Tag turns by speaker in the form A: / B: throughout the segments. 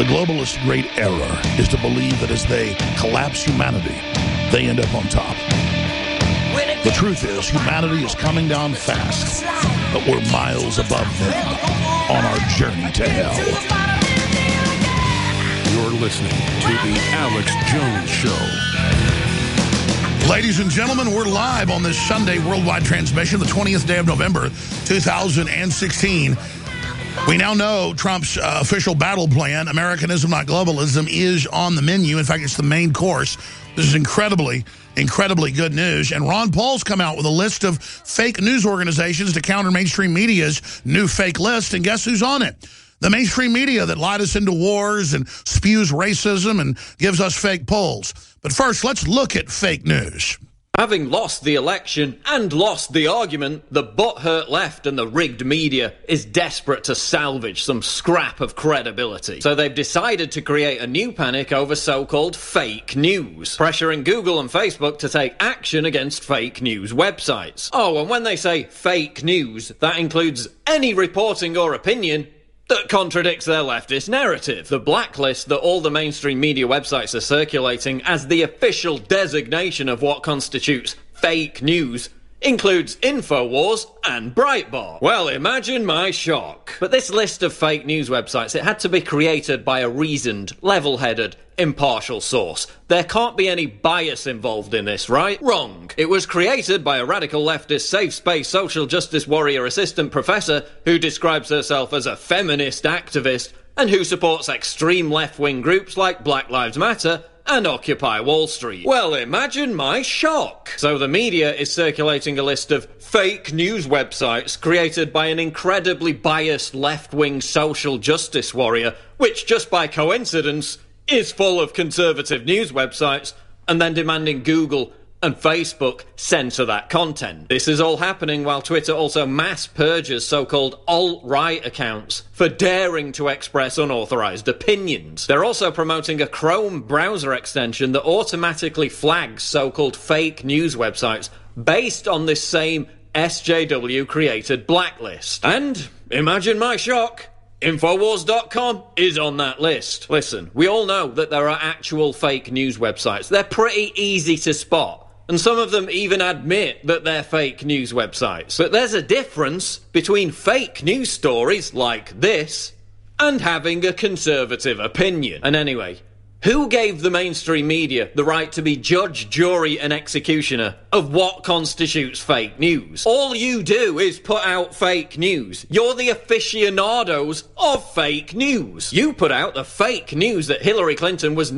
A: The globalists' great error is to believe that as they collapse humanity, they end up on top. The truth is, humanity is coming down fast, but we're miles above them on our journey to hell.
B: You're listening to The Alex Jones Show.
A: Ladies and gentlemen, we're live on this Sunday worldwide transmission, the 20th day of November, 2016. We now know Trump's official battle plan, Americanism, not globalism, is on the menu. In fact, it's the main course. This is incredibly good news. And Ron Paul's come out with a list of fake news organizations to counter mainstream media's new fake list. And guess who's on it? The mainstream media that lied us into wars and spews racism and gives us fake polls. But first, let's look at fake news.
C: Having lost the election and lost the argument, the butthurt left and the rigged media is desperate to salvage some scrap of credibility. So they've decided to create a new panic over so-called fake news, pressuring Google and Facebook to take action against fake news websites. Oh, and when they say fake news, that includes any reporting or opinion that contradicts their leftist narrative. The blacklist that all the mainstream media websites are circulating as the official designation of what constitutes fake news includes InfoWars and Breitbart. Well, imagine my shock. But this list of fake news websites, it had to be created by a reasoned, level-headed, impartial source. There can't be any bias involved in this, right? Wrong. It was created by a radical leftist safe space social justice warrior assistant professor who describes herself as a feminist activist and who supports extreme left-wing groups like Black Lives Matter and Occupy Wall Street. Well, imagine my shock. So the media is circulating a list of fake news websites created by an incredibly biased left-wing social justice warrior, which just by coincidence is full of conservative news websites, and then demanding Google and Facebook censor that content. This is all happening while Twitter also mass purges so-called alt-right accounts for daring to express unauthorized opinions. They're also promoting a Chrome browser extension that automatically flags so-called fake news websites based on this same SJW-created blacklist. And, imagine my shock, Infowars.com is on that list. Listen, we all know that there are actual fake news websites. They're pretty easy to spot. And some of them even admit that they're fake news websites. But there's a difference between fake news stories like this and having a conservative opinion. And anyway, who gave the mainstream media the right to be judge, jury, and executioner of what constitutes fake news? All you do is put out fake news. You're the aficionados of fake news. You put out the fake news that Hillary Clinton was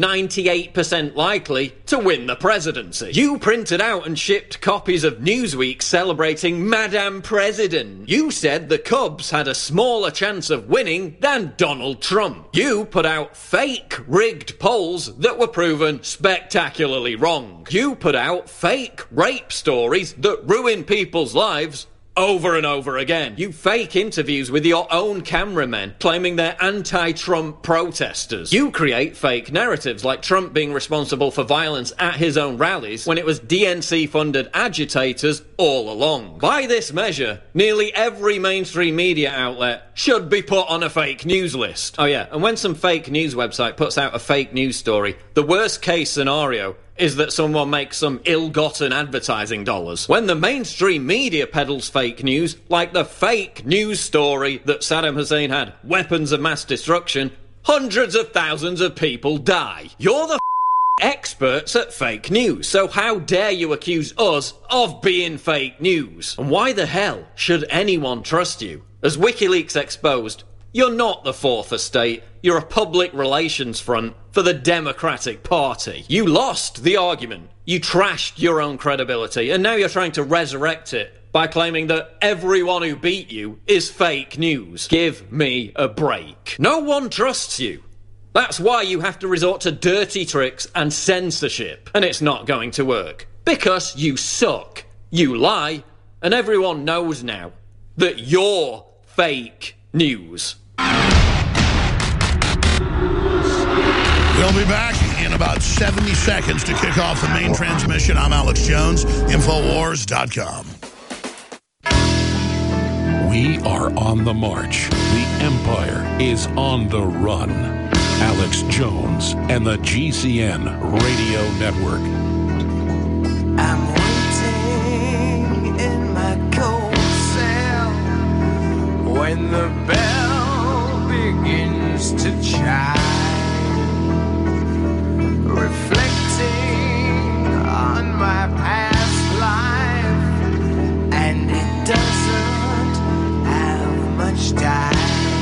C: 98% likely to win the presidency. You printed out and shipped copies of Newsweek celebrating Madame President. You said the Cubs had a smaller chance of winning than Donald Trump. You put out fake, rigged polls that were proven spectacularly wrong. You put out fake rape stories that ruin people's lives over and over again. You fake interviews with your own cameramen claiming they're anti-Trump protesters. You create fake narratives like Trump being responsible for violence at his own rallies when it was DNC-funded agitators all along. By this measure, nearly every mainstream media outlet should be put on a fake news list. Oh yeah, and when some fake news website puts out a fake news story, the worst case scenario is that someone makes some ill-gotten advertising dollars. When the mainstream media peddles fake news, like the fake news story that Saddam Hussein had weapons of mass destruction, hundreds of thousands of people die. You're the experts at fake news, so how dare you accuse us of being fake news? And why the hell should anyone trust you? As WikiLeaks exposed, you're not the Fourth Estate, you're a public relations front for the Democratic Party. You lost the argument, you trashed your own credibility, and now you're trying to resurrect it by claiming that everyone who beat you is fake news. Give me a break. No one trusts you. That's why you have to resort to dirty tricks and censorship, and it's not going to work. Because you suck, you lie, and everyone knows now that you're fake news.
A: We'll be back in about 70 seconds to kick off the main transmission. I'm Alex Jones, Infowars.com.
B: We are on the march. The empire is on the run. Alex Jones and the GCN Radio Network.
D: I'm waiting in my cold cell when the bell begins to chime, reflecting on my past life, and it doesn't have much time.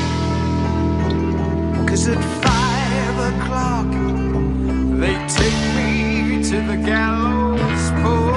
D: 'Cause at 5 o'clock they take me to the gallows pole.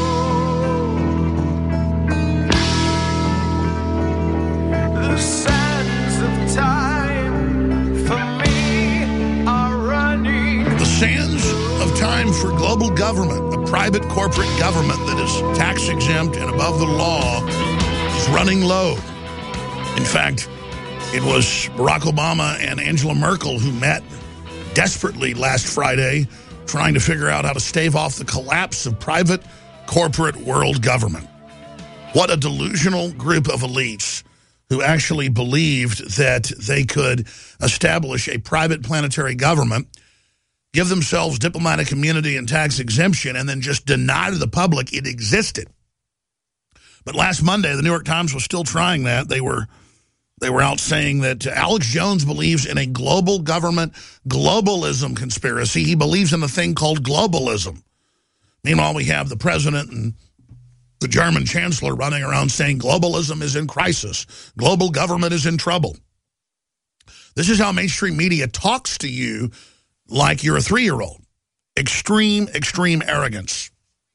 D: The sands of time for me are running.
A: The sands of time for global government, a private corporate government that is tax exempt and above the law, is running low. In fact, it was Barack Obama and Angela Merkel who met desperately last Friday trying to figure out how to stave off the collapse of private corporate world government. What a delusional group of elites who actually believed that they could establish a private planetary government, give themselves diplomatic immunity and tax exemption, and then just deny to the public it existed. But last Monday, the New York Times was still trying that. They were out saying that Alex Jones believes in a global government globalism conspiracy. He believes in a thing called globalism. Meanwhile, we have the president and the German chancellor running around saying globalism is in crisis. Global government is in trouble. This is how mainstream media talks to you like you're a 3-year-old. Extreme, extreme arrogance.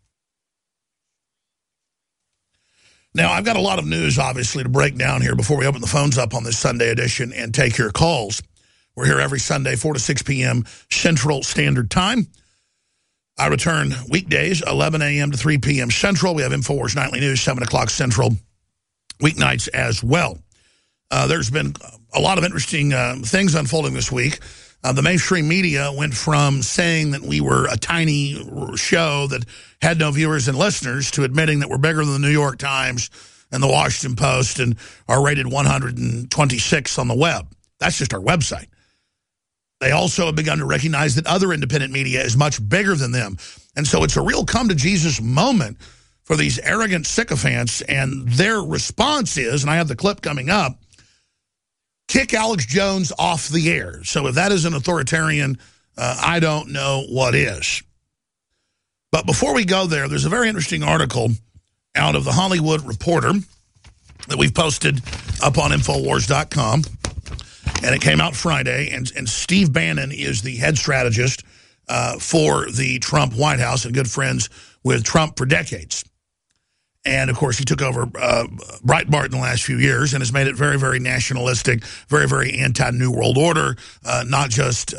A: Now, I've got a lot of news, obviously, to break down here before we open the phones up on this Sunday edition and take your calls. We're here every Sunday, 4 to 6 p.m. Central Standard Time. I return weekdays, 11 a.m. to 3 p.m. Central. We have InfoWars Nightly News, 7 o'clock Central, weeknights as well. There's been a lot of interesting things unfolding this week. The mainstream media went from saying that we were a tiny show that had no viewers and listeners to admitting that we're bigger than the New York Times and the Washington Post and are rated 126 on the web. That's just our website. They also have begun to recognize that other independent media is much bigger than them. And so it's a real come-to-Jesus moment for these arrogant sycophants, and their response is, and I have the clip coming up, kick Alex Jones off the air. So if that isn't authoritarian, I don't know what is. But before we go there, there's a very interesting article out of the Hollywood Reporter that we've posted up on Infowars.com. And it came out Friday, and Steve Bannon is the head strategist for the Trump White House and good friends with Trump for decades. And, of course, he took over Breitbart in the last few years and has made it very, very nationalistic, very, very anti-New World Order, not just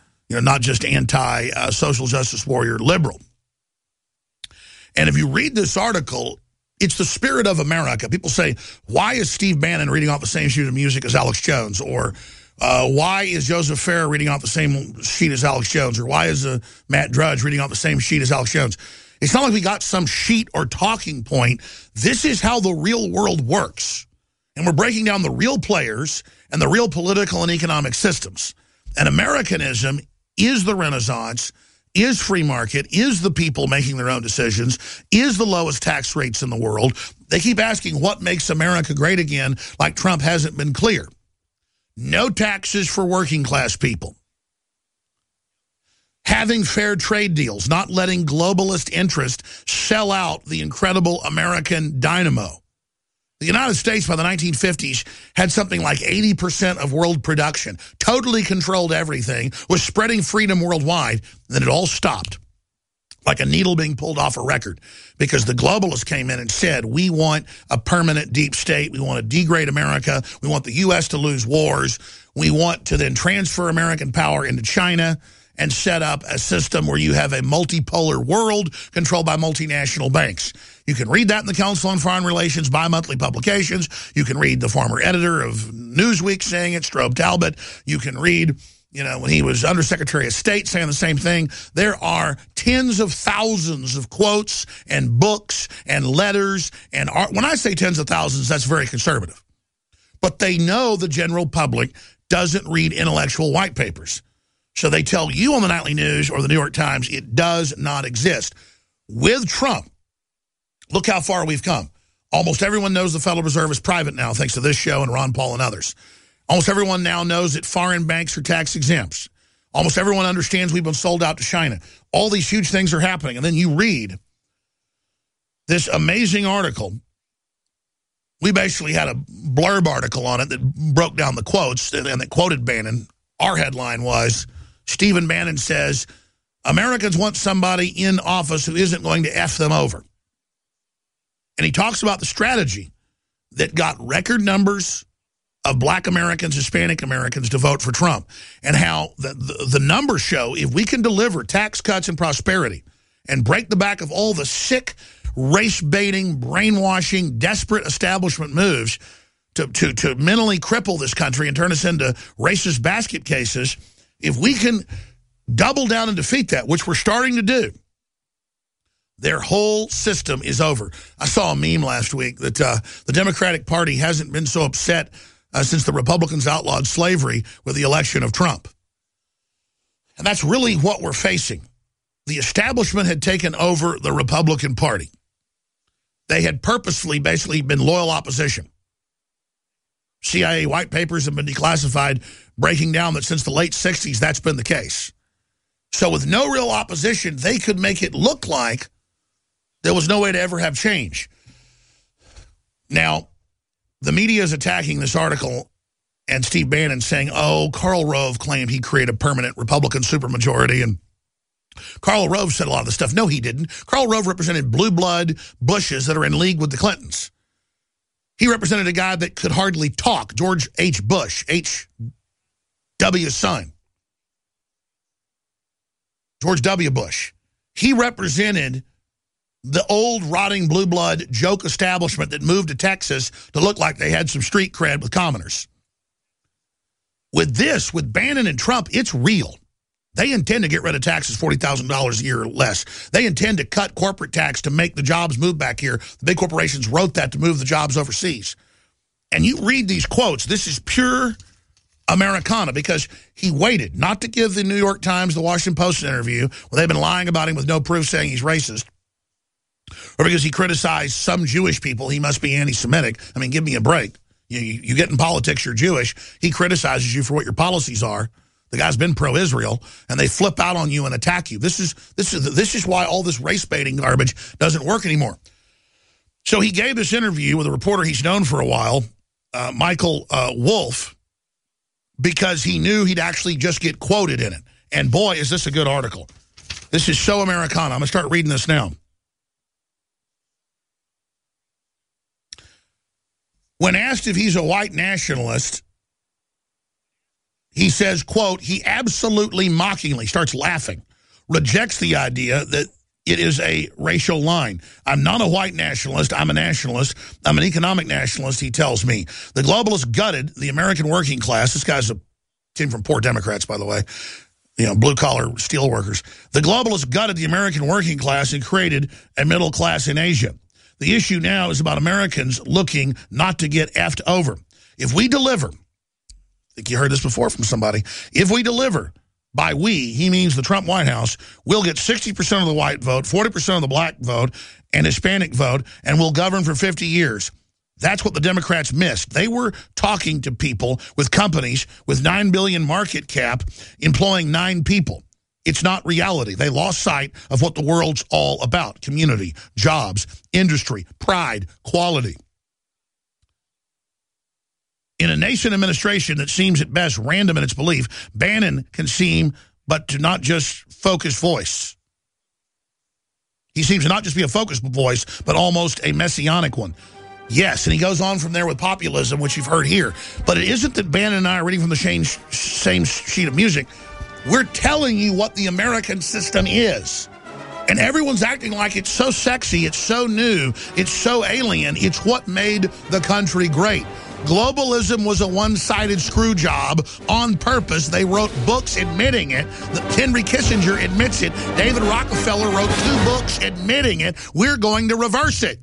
A: anti-social justice warrior liberal. And if you read this article, it's the spirit of America. People say, why is Steve Bannon reading off the same sheet of music as Alex Jones? Or why is Joseph Farah reading off the same sheet as Alex Jones? Or why is Matt Drudge reading off the same sheet as Alex Jones? It's not like we got some sheet or talking point. This is how the real world works. And we're breaking down the real players and the real political and economic systems. And Americanism is the Renaissance, is free market, is the people making their own decisions, is the lowest tax rates in the world. They keep asking what makes America great again, like Trump hasn't been clear. No taxes for working class people. Having fair trade deals, not letting globalist interest sell out the incredible American dynamo. The United States by the 1950s had something like 80% of world production, totally controlled everything, was spreading freedom worldwide, and then it all stopped like a needle being pulled off a record because the globalists came in and said, we want a permanent deep state. We want to degrade America. We want the U.S. to lose wars. We want to then transfer American power into China and set up a system where you have a multipolar world controlled by multinational banks. You can read that in the Council on Foreign Relations bi-monthly publications. You can read the former editor of Newsweek saying it, Strobe Talbot. You can read, when he was Undersecretary of State saying the same thing. There are tens of thousands of quotes and books and letters and art. When I say tens of thousands, that's very conservative. But they know the general public doesn't read intellectual white papers. So they tell you on the nightly news or the New York Times it does not exist. With Trump, look how far we've come. Almost everyone knows the Federal Reserve is private now, thanks to this show and Ron Paul and others. Almost everyone now knows that foreign banks are tax exempt. Almost everyone understands we've been sold out to China. All these huge things are happening. And then you read this amazing article. We basically had a blurb article on it that broke down the quotes and that quoted Bannon. Our headline was, Stephen Bannon says, Americans want somebody in office who isn't going to F them over. And he talks about the strategy that got record numbers of black Americans, Hispanic Americans to vote for Trump, and how the numbers show if we can deliver tax cuts and prosperity and break the back of all the sick, race-baiting, brainwashing, desperate establishment moves to mentally cripple this country and turn us into racist basket cases, if we can double down and defeat that, which we're starting to do, their whole system is over. I saw a meme last week that the Democratic Party hasn't been so upset since the Republicans outlawed slavery with the election of Trump. And that's really what we're facing. The establishment had taken over the Republican Party. They had purposely basically been loyal opposition. CIA white papers have been declassified, breaking down that since the late 60s, that's been the case. So with no real opposition, they could make it look like there was no way to ever have change. Now, the media is attacking this article and Steve Bannon saying, oh, Karl Rove claimed he created a permanent Republican supermajority, and Karl Rove said a lot of the stuff. No, he didn't. Karl Rove represented blue blood Bushes that are in league with the Clintons. He represented a guy that could hardly talk, George H. Bush, H.W.'s son. George W. Bush. He represented the old rotting blue blood joke establishment that moved to Texas to look like they had some street cred with commoners. With this, with Bannon and Trump, it's real. They intend to get rid of taxes, $40,000 a year or less. They intend to cut corporate tax to make the jobs move back here. The big corporations wrote that to move the jobs overseas. And you read these quotes, this is pure Americana, because he waited not to give the New York Times, the Washington Post interview, where they've been lying about him with no proof saying he's racist, or because he criticized some Jewish people, he must be anti-Semitic. I mean, give me a break. You get in politics, you're Jewish. He criticizes you for what your policies are. The guy's been pro-Israel, and they flip out on you and attack you. This is why all this race-baiting garbage doesn't work anymore. So he gave this interview with a reporter he's known for a while, Michael Wolff, because he knew he'd actually just get quoted in it. And boy, is this a good article. This is so Americana. I'm going to start reading this now. When asked if he's a white nationalist, he says, quote, he absolutely mockingly starts laughing, rejects the idea that it is a racial line. I'm not a white nationalist. I'm a nationalist. I'm an economic nationalist, he tells me. The globalists gutted the American working class. This guy's came from poor Democrats, by the way. You know, blue-collar steel workers. The globalists gutted the American working class and created a middle class in Asia. The issue now is about Americans looking not to get effed over. If we deliver, I think you heard this before from somebody, if we deliver, by we, he means the Trump White House, we'll get 60% of the white vote, 40% of the black vote, and Hispanic vote, and we'll govern for 50 years. That's what the Democrats missed. They were talking to people with companies with $9 billion market cap employing 9 people. It's not reality. They lost sight of what the world's all about. Community, jobs, industry, pride, quality. In a nascent administration that seems at best random in its belief, Bannon can seem but to not just focus voice. He seems to not just be a focused voice, but almost a messianic one. Yes, and he goes on from there with populism, which you've heard here. But it isn't that Bannon and I are reading from the same sheet of music. We're telling you what the American system is. And everyone's acting like it's so sexy, it's so new, it's so alien. It's what made the country great. Globalism was a one-sided screw job on purpose. They wrote books admitting it. Henry Kissinger admits it. David Rockefeller wrote 2 books admitting it. We're going to reverse it.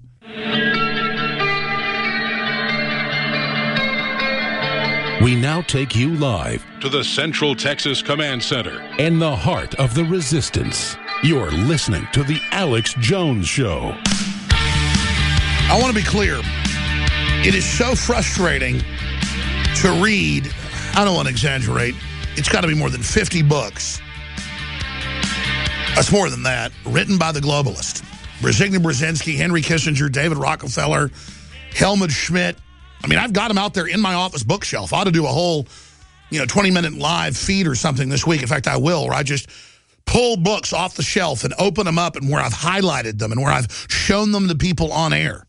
B: We now take you live to the Central Texas Command Center in the heart of the resistance. You're listening to The Alex Jones Show.
A: I want to be clear. It is so frustrating to read, I don't want to exaggerate, it's got to be more than 50 books. That's more than that, written by the globalists. Brzezinski Brzezinski, Henry Kissinger, David Rockefeller, Helmut Schmidt. I mean, I've got them out there in my office bookshelf. I ought to do a whole, 20-minute live feed or something this week. In fact, I will, where I just pull books off the shelf and open them up and where I've highlighted them and where I've shown them to people on air.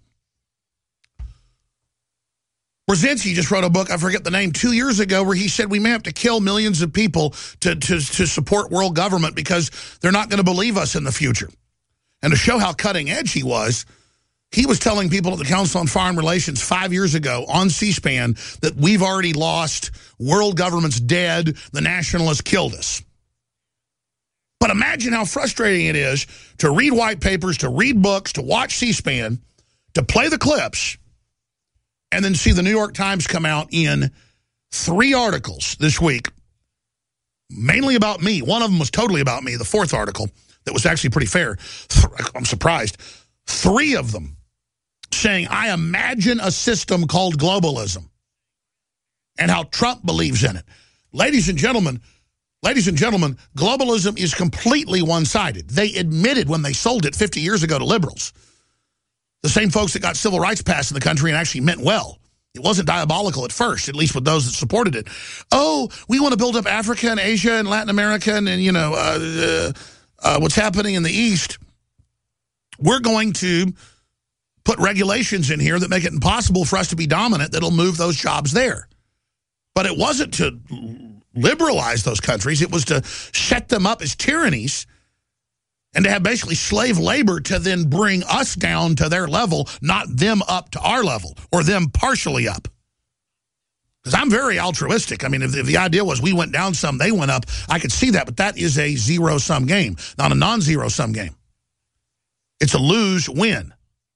A: Brzezinski just wrote a book, I forget the name, 2 years ago, where he said we may have to kill millions of people to support world government because they're not going to believe us in the future. And to show how cutting edge he was telling people at the Council on Foreign Relations 5 years ago on C-SPAN that we've already lost, world government's dead, the nationalists killed us. But imagine how frustrating it is to read white papers, to read books, to watch C-SPAN, to play the clips, and then see the New York Times come out in 3 articles this week, mainly about me. One of them was totally about me, the 4th article, that was actually pretty fair. I'm surprised. 3 of them saying, I imagine a system called globalism and how Trump believes in it. Ladies and gentlemen, globalism is completely one-sided. They admitted when they sold it 50 years ago to liberals. The same folks that got civil rights passed in the country and actually meant well. It wasn't diabolical at first, at least with those that supported it. Oh, we want to build up Africa and Asia and Latin America and what's happening in the East. We're going to put regulations in here that make it impossible for us to be dominant that'll move those jobs there. But it wasn't to liberalize those countries. It was to set them up as tyrannies and to have basically slave labor to then bring us down to their level, not them up to our level, or them partially up. Because I'm very altruistic. I mean, if the idea was we went down some, they went up, I could see that, but that is a zero-sum game, not a non-zero-sum game. It's a lose-win.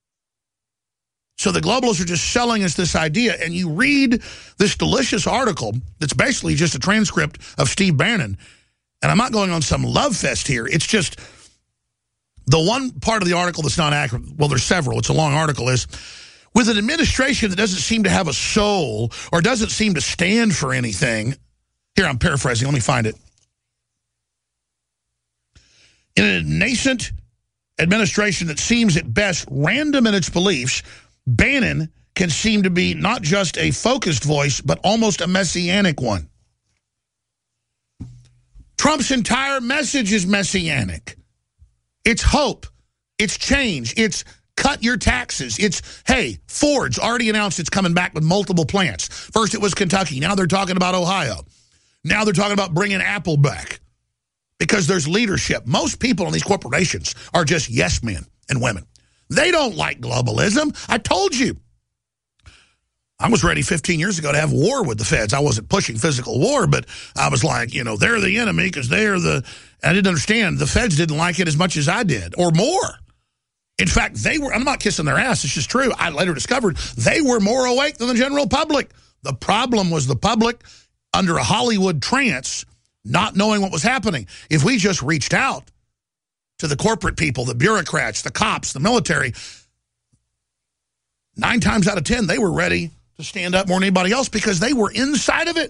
A: So the globalists are just selling us this idea, and you read this delicious article that's basically just a transcript of Steve Bannon, and I'm not going on some love fest here. It's just the one part of the article that's not accurate, well, there's several, it's a long article, is with an administration that doesn't seem to have a soul or doesn't seem to stand for anything. Here, I'm paraphrasing. Let me find it. In a nascent administration that seems at best random in its beliefs, Bannon can seem to be not just a focused voice, but almost a messianic one. Trump's entire message is messianic. It's hope. It's change. It's cut your taxes. It's, hey, Ford's already announced it's coming back with multiple plants. First it was Kentucky. Now they're talking about Ohio. Now they're talking about bringing Apple back because there's leadership. Most people in these corporations are just yes men and women. They don't like globalism. I told you. I was ready 15 years ago to have war with the feds. I wasn't pushing physical war, but I was like, they're the enemy because they're the... I didn't understand. The feds didn't like it as much as I did, or more. In fact, they were... I'm not kissing their ass. It's just true. I later discovered they were more awake than the general public. The problem was the public under a Hollywood trance, not knowing what was happening. If we just reached out to the corporate people, the bureaucrats, the cops, the military, 9 times out of 10, they were ready to stand up more than anybody else because they were inside of it.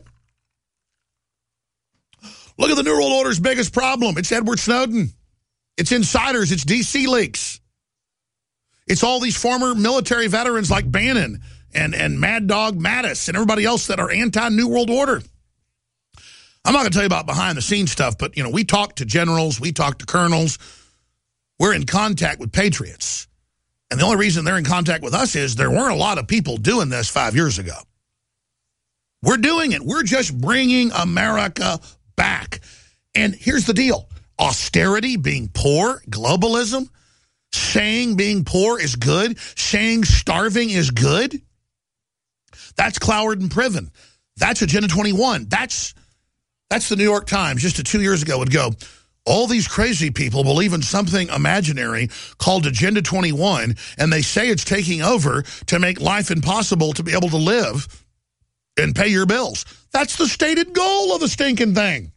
A: Look at the New World Order's biggest problem. It's Edward Snowden. It's insiders. It's D.C. leaks. It's all these former military veterans like Bannon and Mad Dog Mattis and everybody else that are anti-New World Order. I'm not going to tell you about behind-the-scenes stuff, but, we talk to generals. We talk to colonels. We're in contact with patriots. And the only reason they're in contact with us is there weren't a lot of people doing this 5 years ago. We're doing it. We're just bringing America back. And here's the deal. Austerity, being poor, globalism, saying being poor is good, saying starving is good. That's Cloward and Priven. That's Agenda 21. That's the New York Times just 2 years ago would go, all these crazy people believe in something imaginary called Agenda 21, and they say it's taking over to make life impossible to be able to live and pay your bills. That's the stated goal of the stinking thing.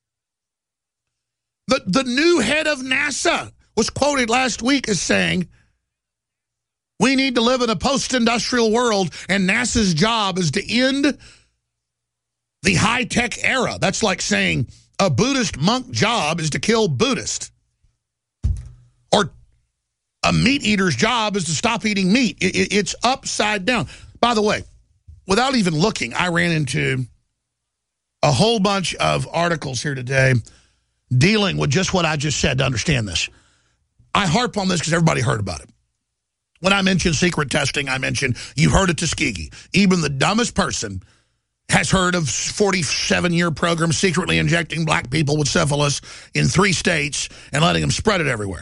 A: The new head of NASA was quoted last week as saying, we need to live in a post-industrial world, and NASA's job is to end the high-tech era. That's like saying a Buddhist monk job is to kill Buddhists. Or a meat eater's job is to stop eating meat. It's upside down. By the way, without even looking, I ran into a whole bunch of articles here today dealing with just what I just said to understand this. I harp on this because everybody heard about it. When I mention secret testing, I mention you heard of Tuskegee. Even the dumbest person has heard of 47-year program secretly injecting black people with syphilis in 3 states and letting them spread it everywhere.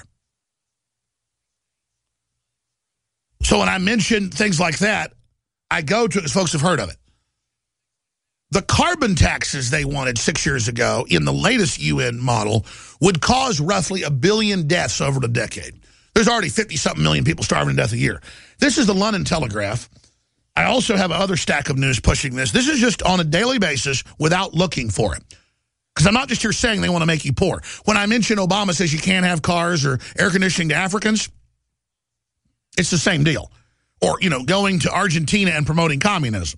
A: So when I mention things like that, I go to, as folks have heard of it. The carbon taxes they wanted 6 years ago in the latest UN model would cause roughly 1 billion deaths over the decade. There's already 50-something million people starving to death a year. This is the London Telegraph. I also have another stack of news pushing this. This is just on a daily basis without looking for it. Because I'm not just here saying they want to make you poor. When I mention Obama says you can't have cars or air conditioning to Africans, it's the same deal. Or, you know, going to Argentina and promoting communism,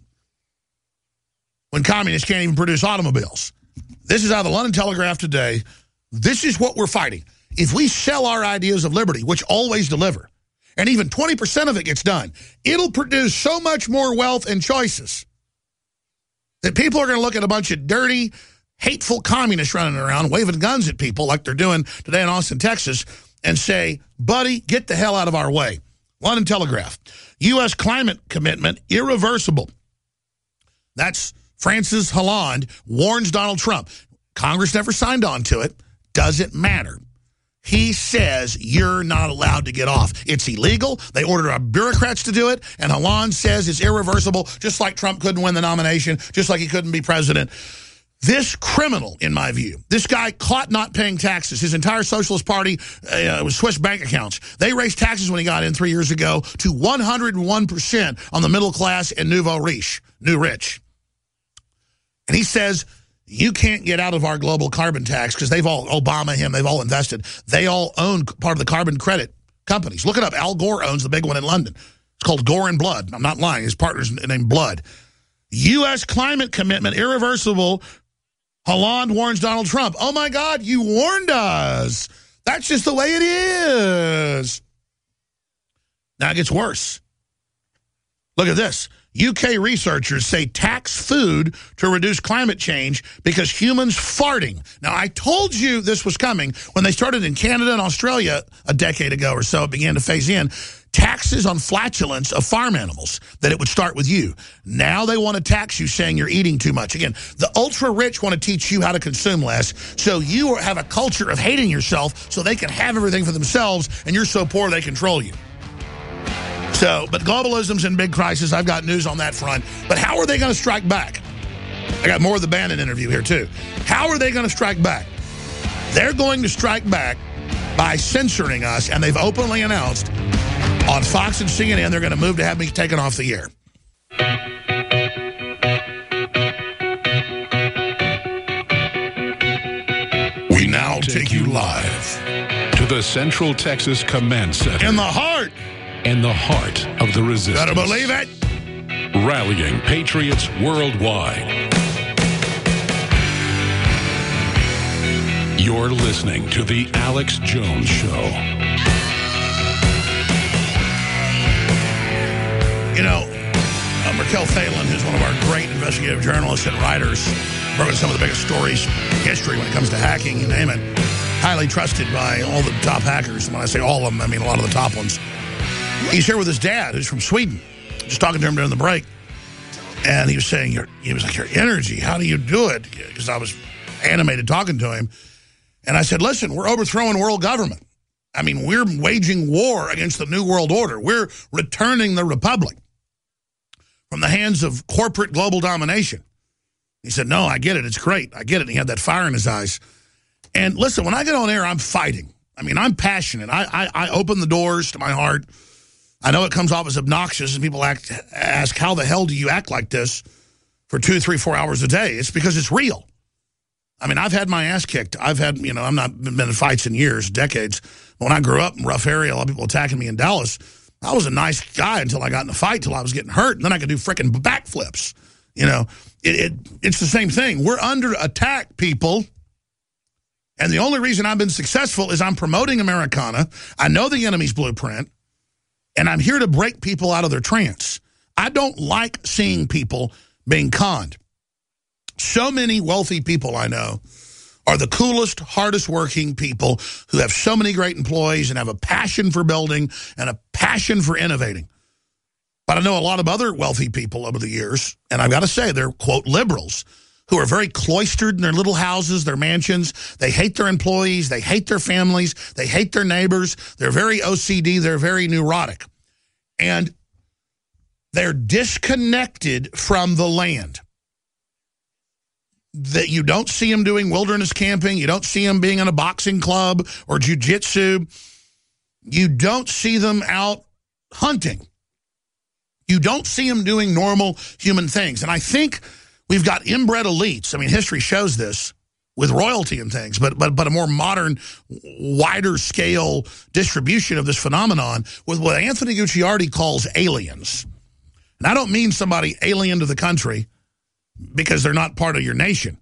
A: when communists can't even produce automobiles. This is out of the London Telegraph today. This is what we're fighting. If we sell our ideas of liberty, which always deliver, and even 20% of it gets done, it'll produce so much more wealth and choices that people are going to look at a bunch of dirty, hateful communists running around waving guns at people like they're doing today in Austin, Texas, and say, buddy, get the hell out of our way. London Telegraph. U.S. climate commitment irreversible. That's Francis Hollande warns Donald Trump. Congress never signed on to it. Doesn't matter. He says you're not allowed to get off. It's illegal. They ordered our bureaucrats to do it, and Hollande says it's irreversible, just like Trump couldn't win the nomination, just like he couldn't be president. This criminal, in my view, this guy caught not paying taxes. His entire Socialist Party was Swiss bank accounts. They raised taxes when he got in 3 years ago to 101% on the middle class and nouveau riche, new rich. And he says, you can't get out of our global carbon tax because they've all, Obama, him, they've all invested. They all own part of the carbon credit companies. Look it up. Al Gore owns the big one in London. It's called Gore and Blood. I'm not lying. His partner's named Blood. U.S. climate commitment irreversible. Hollande warns Donald Trump. Oh, my God, you warned us. That's just the way it is. Now it gets worse. Look at this. UK researchers say tax food to reduce climate change because humans farting. Now, I told you this was coming when they started in Canada and Australia a decade ago or so. It began to phase in taxes on flatulence of farm animals, that it would start with you. Now they want to tax you saying you're eating too much. Again, the ultra-rich want to teach you how to consume less, so you have a culture of hating yourself so they can have everything for themselves, and you're so poor they control you. So, but globalism's in big crisis. I've got news on that front. But how are they going to strike back? I got more of the Bannon interview here, too. How are they going to strike back? They're going to strike back by censoring us, and they've openly announced on Fox and CNN they're going to move to have me taken off the air. We now take you live
B: to the Central Texas Command Center.
A: In the heart
B: of the resistance.
A: Better believe it.
B: Rallying patriots worldwide. You're listening to The Alex Jones Show.
A: You know, Raquel Phelan, who's one of our great investigative journalists and writers, broken some of the biggest stories in history when it comes to hacking, you name it, highly trusted by all the top hackers. And when I say all of them, I mean a lot of the top ones. He's here with his dad, who's from Sweden. Just talking to him during the break. And he was saying, your energy, how do you do it? Because I was animated talking to him. And I said, listen, we're overthrowing world government. I mean, we're waging war against the New World Order. We're returning the Republic from the hands of corporate global domination. He said, no, I get it. It's great. I get it. And he had that fire in his eyes. And listen, when I get on air, I'm fighting. I mean, I'm passionate. I open the doors to my heart. I know it comes off as obnoxious, and people ask, how the hell do you act like this? for 2, 3, 4 hours a day. It's because it's real. I mean, I've had my ass kicked. I've had, I'm not been in fights in years, decades. When I grew up in a rough area, a lot of people attacking me in Dallas, I was a nice guy until I got in a fight, till I was getting hurt, and then I could do frickin' backflips. It's the same thing. We're under attack, people. And the only reason I've been successful is I'm promoting Americana. I know the enemy's blueprint, and I'm here to break people out of their trance. I don't like seeing people being conned. So many wealthy people I know are the coolest, hardest working people who have so many great employees and have a passion for building and a passion for innovating. But I know a lot of other wealthy people over the years, and I've got to say they're, quote, liberals, who are very cloistered in their little houses, their mansions. They hate their employees. They hate their families. They hate their neighbors. They're very OCD. They're very neurotic. And they're disconnected from the land. That you don't see them doing wilderness camping. You don't see them being in a boxing club or jiu-jitsu. You don't see them out hunting. You don't see them doing normal human things. And I think we've got inbred elites. I mean, history shows this with royalty and things, but a more modern, wider scale distribution of this phenomenon with what Anthony Gucciardi calls aliens. And I don't mean somebody alien to the country because they're not part of your nation.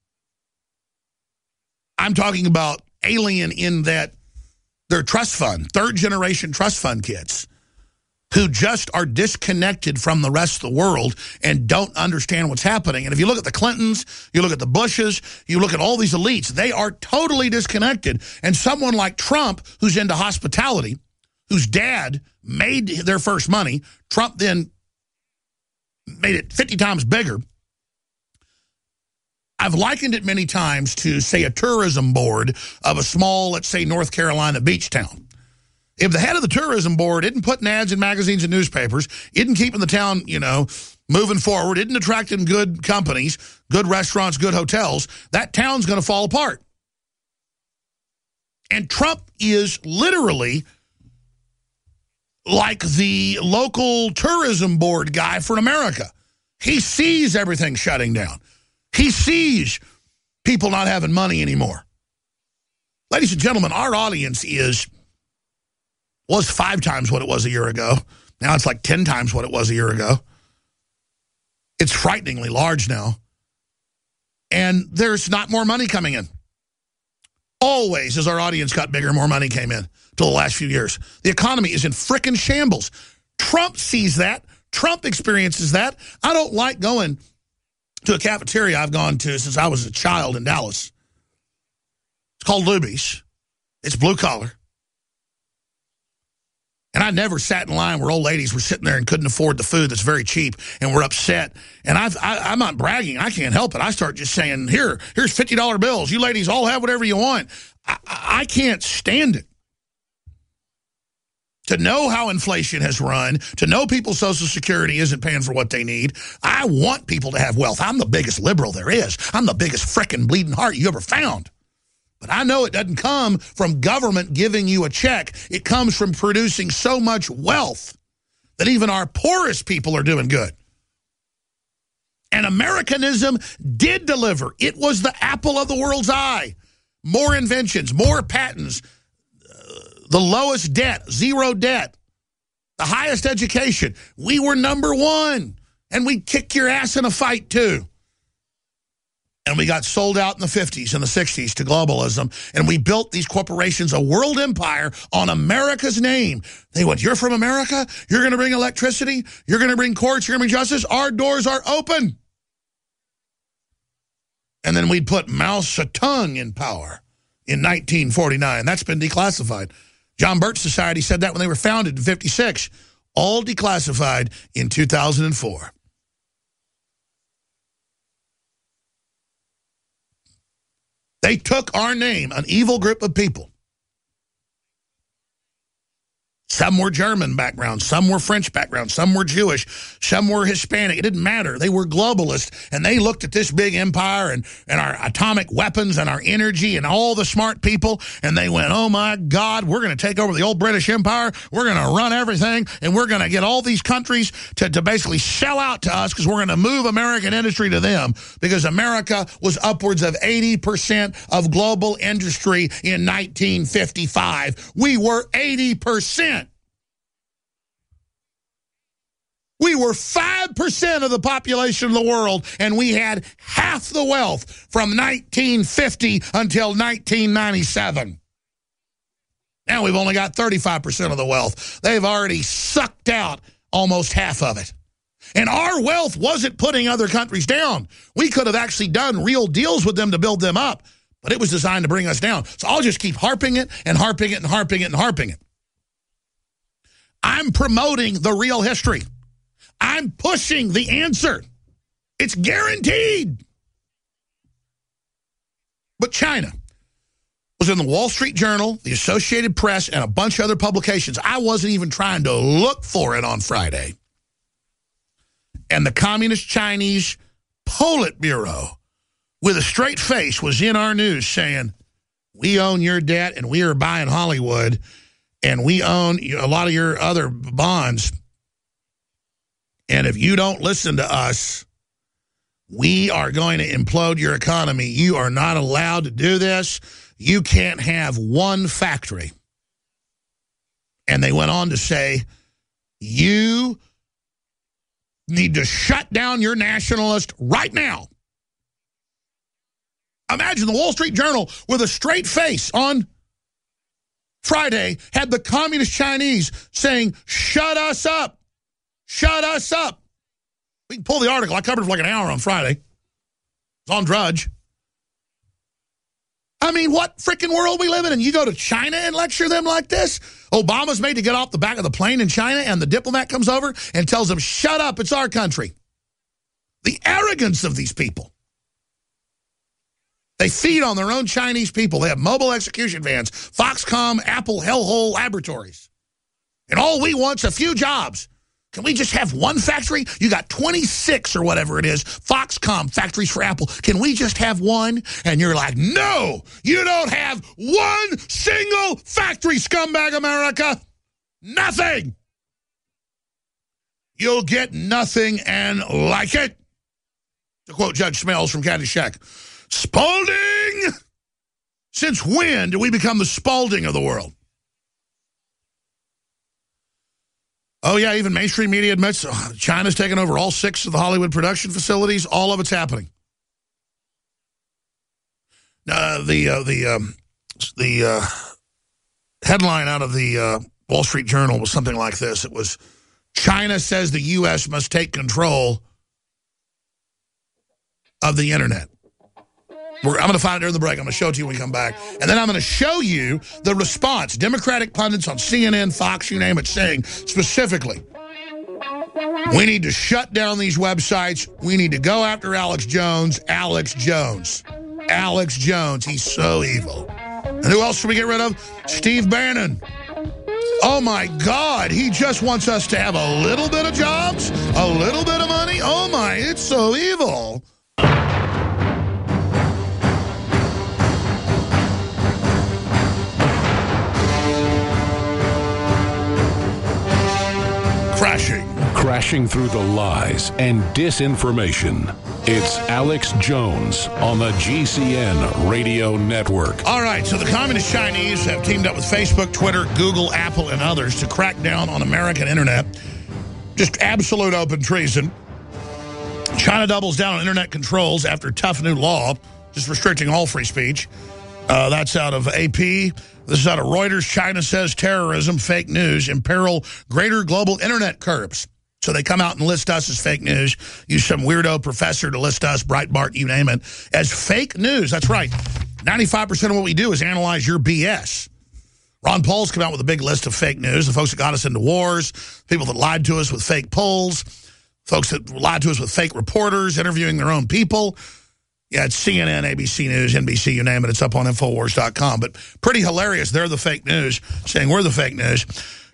A: I'm talking about alien in that they're trust fund, third-generation trust fund kids who just are disconnected from the rest of the world and don't understand what's happening. And if you look at the Clintons, you look at the Bushes, you look at all these elites, they are totally disconnected. And someone like Trump, who's into hospitality, whose dad made their first money, Trump then made it 50 times bigger. I've likened it many times to, say, a tourism board of a small, let's say, North Carolina beach town. If the head of the tourism board isn't putting ads in magazines and newspapers, isn't keeping the town, moving forward, isn't attracting good companies, good restaurants, good hotels, that town's going to fall apart. And Trump is literally like the local tourism board guy for America. He sees everything shutting down. He sees people not having money anymore. Ladies and gentlemen, our audience was 5 times what it was a year ago. Now it's like 10 times what it was a year ago. It's frighteningly large now. And there's not more money coming in. Always, as our audience got bigger, more money came in till the last few years. The economy is in frickin' shambles. Trump sees that. Trump experiences that. I don't like going to a cafeteria I've gone to since I was a child in Dallas. It's called Luby's. It's blue collar. And I never sat in line where old ladies were sitting there and couldn't afford the food that's very cheap and were upset. And I'm not bragging. I can't help it. I start just saying, here's $50 bills. You ladies all have whatever you want. I can't stand it. To know how inflation has run, to know people's Social Security isn't paying for what they need. I want people to have wealth. I'm the biggest liberal there is. I'm the biggest frickin' bleeding heart you ever found. But I know it doesn't come from government giving you a check. It comes from producing so much wealth that even our poorest people are doing good. And Americanism did deliver. It was the apple of the world's eye. More inventions, more patents, the lowest debt, zero debt, the highest education. We were number one, and we'd kick your ass in a fight too. And we got sold out in the 50s and the 60s to globalism, and we built these corporations a world empire on America's name. They went, you're from America? You're going to bring electricity? You're going to bring courts? You're going to bring justice? Our doors are open. And then we'd put Mao Zedong in power in 1949. That's been declassified. John Birch Society said that when they were founded in 56. All declassified in 2004. They took our name, an evil group of people, Some were German background, some were French background, some were Jewish, some were Hispanic. It didn't matter. They were globalist, and they looked at this big empire and our atomic weapons and our energy and all the smart people, and they went, oh, my God, we're going to take over the old British Empire. We're going to run everything, and we're going to get all these countries to basically sell out to us because we're going to move American industry to them, because America was upwards of 80% of global industry in 1955. We were 80%. We were 5% of the population of the world, and we had half the wealth from 1950 until 1997. Now we've only got 35% of the wealth. They've already sucked out almost half of it. And our wealth wasn't putting other countries down. We could have actually done real deals with them to build them up, but it was designed to bring us down. So I'll just keep harping it and harping it and harping it and harping it. I'm promoting the real history. I'm pushing the answer. It's guaranteed. But China was in the Wall Street Journal, the Associated Press, and a bunch of other publications. I wasn't even trying to look for it on Friday. And the Communist Chinese Politburo, with a straight face, was in our news saying, we own your debt and we are buying Hollywood and we own a lot of your other bonds. And if you don't listen to us, we are going to implode your economy. You are not allowed to do this. You can't have one factory. And they went on to say, you need to shut down your nationalist right now. Imagine the Wall Street Journal with a straight face on Friday had the Communist Chinese saying, shut us up. Shut us up. We can pull the article. I covered it for like an hour on Friday. It's on Drudge. I mean, what freaking world we live in? And you go to China and lecture them like this? Obama's made to get off the back of the plane in China, and the diplomat comes over and tells them, shut up, it's our country. The arrogance of these people. They feed on their own Chinese people. They have mobile execution vans, Foxconn, Apple, hellhole laboratories. And all we want's a few jobs. Can we just have one factory? You got 26 or whatever it is, Foxconn factories for Apple. Can we just have one? And you're like, no, you don't have one single factory, scumbag America. Nothing. You'll get nothing and like it. To quote Judge Smells from Caddyshack, Spalding! Since when did we become the Spalding of the world? Oh, yeah, even mainstream media admits China's taken over all 6 of the Hollywood production facilities. All of it's happening. The headline out of the Wall Street Journal was something like this. It was, China says the U.S. must take control of the internet. I'm going to find it during the break. I'm going to show it to you when we come back. And then I'm going to show you the response. Democratic pundits on CNN, Fox, you name it, saying specifically, we need to shut down these websites. We need to go after Alex Jones. Alex Jones. Alex Jones. He's so evil. And who else should we get rid of? Steve Bannon. Oh, my God. He just wants us to have a little bit of jobs, a little bit of money. Oh, my. It's so evil.
B: Crashing through the lies and disinformation. It's Alex Jones on the GCN Radio Network.
A: All right, so the Communist Chinese have teamed up with Facebook, Twitter, Google, Apple, and others to crack down on American internet. Just absolute open treason. China doubles down on internet controls after tough new law, just restricting all free speech. That's out of AP. This is out of Reuters. China says terrorism, fake news, imperil greater global internet curbs. So they come out and list us as fake news, use some weirdo professor to list us, Breitbart, you name it, as fake news. That's right. 95% of what we do is analyze your BS. Ron Paul's come out with a big list of fake news, the folks that got us into wars, people that lied to us with fake polls, folks that lied to us with fake reporters, interviewing their own people. Yeah, it's CNN, ABC News, NBC, you name it. It's up on Infowars.com. But pretty hilarious. They're the fake news, saying we're the fake news.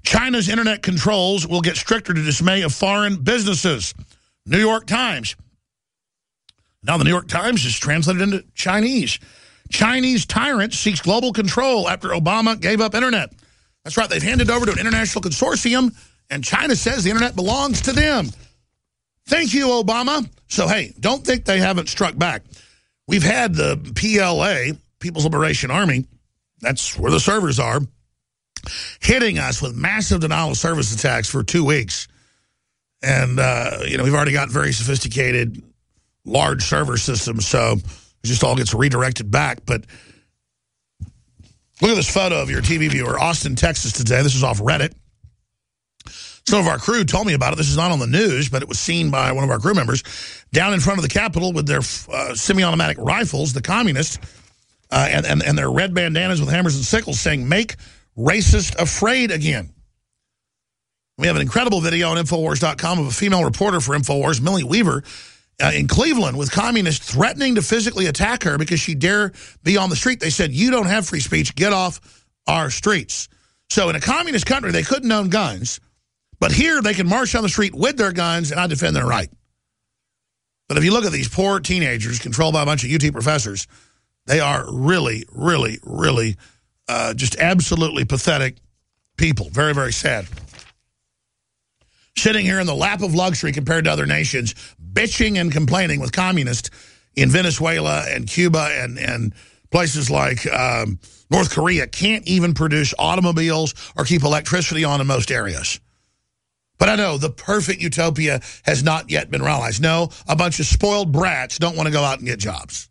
A: China's internet controls will get stricter to dismay of foreign businesses. New York Times. Now the New York Times is translated into Chinese. Chinese tyrant seeks global control after Obama gave up internet. That's right, they've handed over to an international consortium, and China says the internet belongs to them. Thank you, Obama. So, hey, don't think they haven't struck back. We've had the PLA, People's Liberation Army, that's where the servers are, hitting us with massive denial of service attacks for 2 weeks. And, we've already got very sophisticated, large server systems, so it just all gets redirected back. But look at this photo of your TV viewer, Austin, Texas today. This is off Reddit. Some of our crew told me about it. This is not on the news, but it was seen by one of our crew members down in front of the Capitol with their semi-automatic rifles, the communists, and their red bandanas with hammers and sickles saying, "Make racist afraid again." We have an incredible video on Infowars.com of a female reporter for Infowars, Millie Weaver, in Cleveland with communists threatening to physically attack her because she dare be on the street. They said, "You don't have free speech. Get off our streets." So in a communist country, they couldn't own guns. But here, they can march down the street with their guns, and I defend their right. But if you look at these poor teenagers controlled by a bunch of UT professors, they are really, really, really just absolutely pathetic people. Very, very sad. Sitting here in the lap of luxury compared to other nations, bitching and complaining with communists in Venezuela and Cuba and places like North Korea can't even produce automobiles or keep electricity on in most areas. But I know the perfect utopia has not yet been realized. No, a bunch of spoiled brats don't want to go out and get jobs.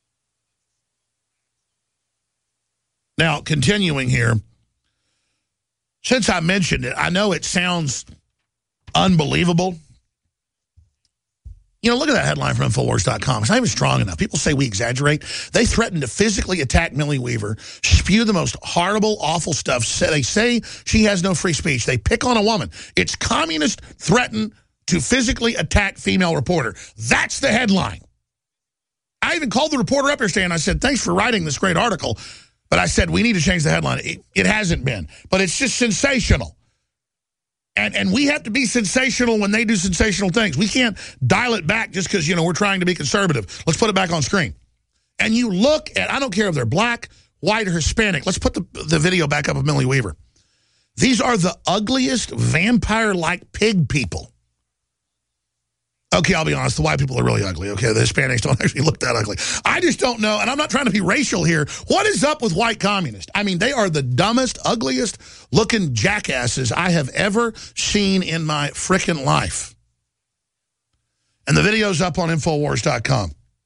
A: Now, continuing here, since I mentioned it, I know it sounds unbelievable. Look at that headline from Infowars.com. It's not even strong enough. People say we exaggerate. They threaten to physically attack Millie Weaver, spew the most horrible, awful stuff. They say she has no free speech. They pick on a woman. It's communist threaten to physically attack female reporter. That's the headline. I even called the reporter up yesterday and I said, "Thanks for writing this great article." But I said, we need to change the headline. It hasn't been. But it's just sensational. And we have to be sensational when they do sensational things. We can't dial it back just because, we're trying to be conservative. Let's put it back on screen. And you look at, I don't care if they're black, white, or Hispanic. Let's put the video back up of Millie Weaver. These are the ugliest vampire-like pig people. Okay, I'll be honest, the white people are really ugly, okay? The Hispanics don't actually look that ugly. I just don't know, and I'm not trying to be racial here. What is up with white communists? I mean, they are the dumbest, ugliest-looking jackasses I have ever seen in my frickin' life. And the video's up on Infowars.com.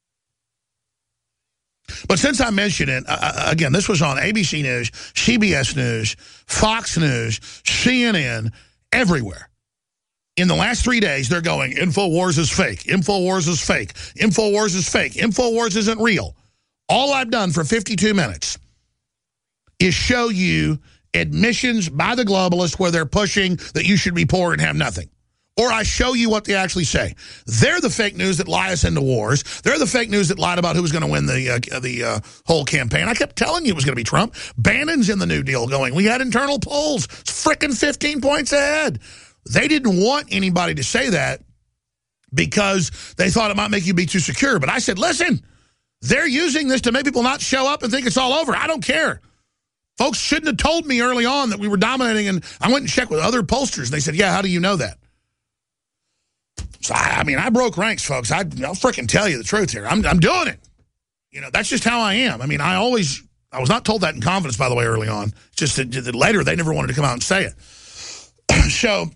A: But since I mentioned it, again, this was on ABC News, CBS News, Fox News, CNN, everywhere. In the last 3 days, they're going, Infowars is fake, Infowars is fake, Infowars is fake, Infowars isn't real. All I've done for 52 minutes is show you admissions by the globalists where they're pushing that you should be poor and have nothing. Or I show you what they actually say. They're the fake news that lie us into wars. They're the fake news that lied about who was going to win the whole campaign. I kept telling you it was going to be Trump. Bannon's in the New Deal going, we had internal polls. It's frickin' 15 points ahead. They didn't want anybody to say that because they thought it might make you be too secure. But I said, listen, they're using this to make people not show up and think it's all over. I don't care. Folks shouldn't have told me early on that we were dominating. And I went and checked with other pollsters. And they said, yeah, how do you know that? So, I mean, I broke ranks, folks. I'll freaking tell you the truth here. I'm doing it. That's just how I am. I mean, I was not told that in confidence, by the way, early on. It's just that later they never wanted to come out and say it. So,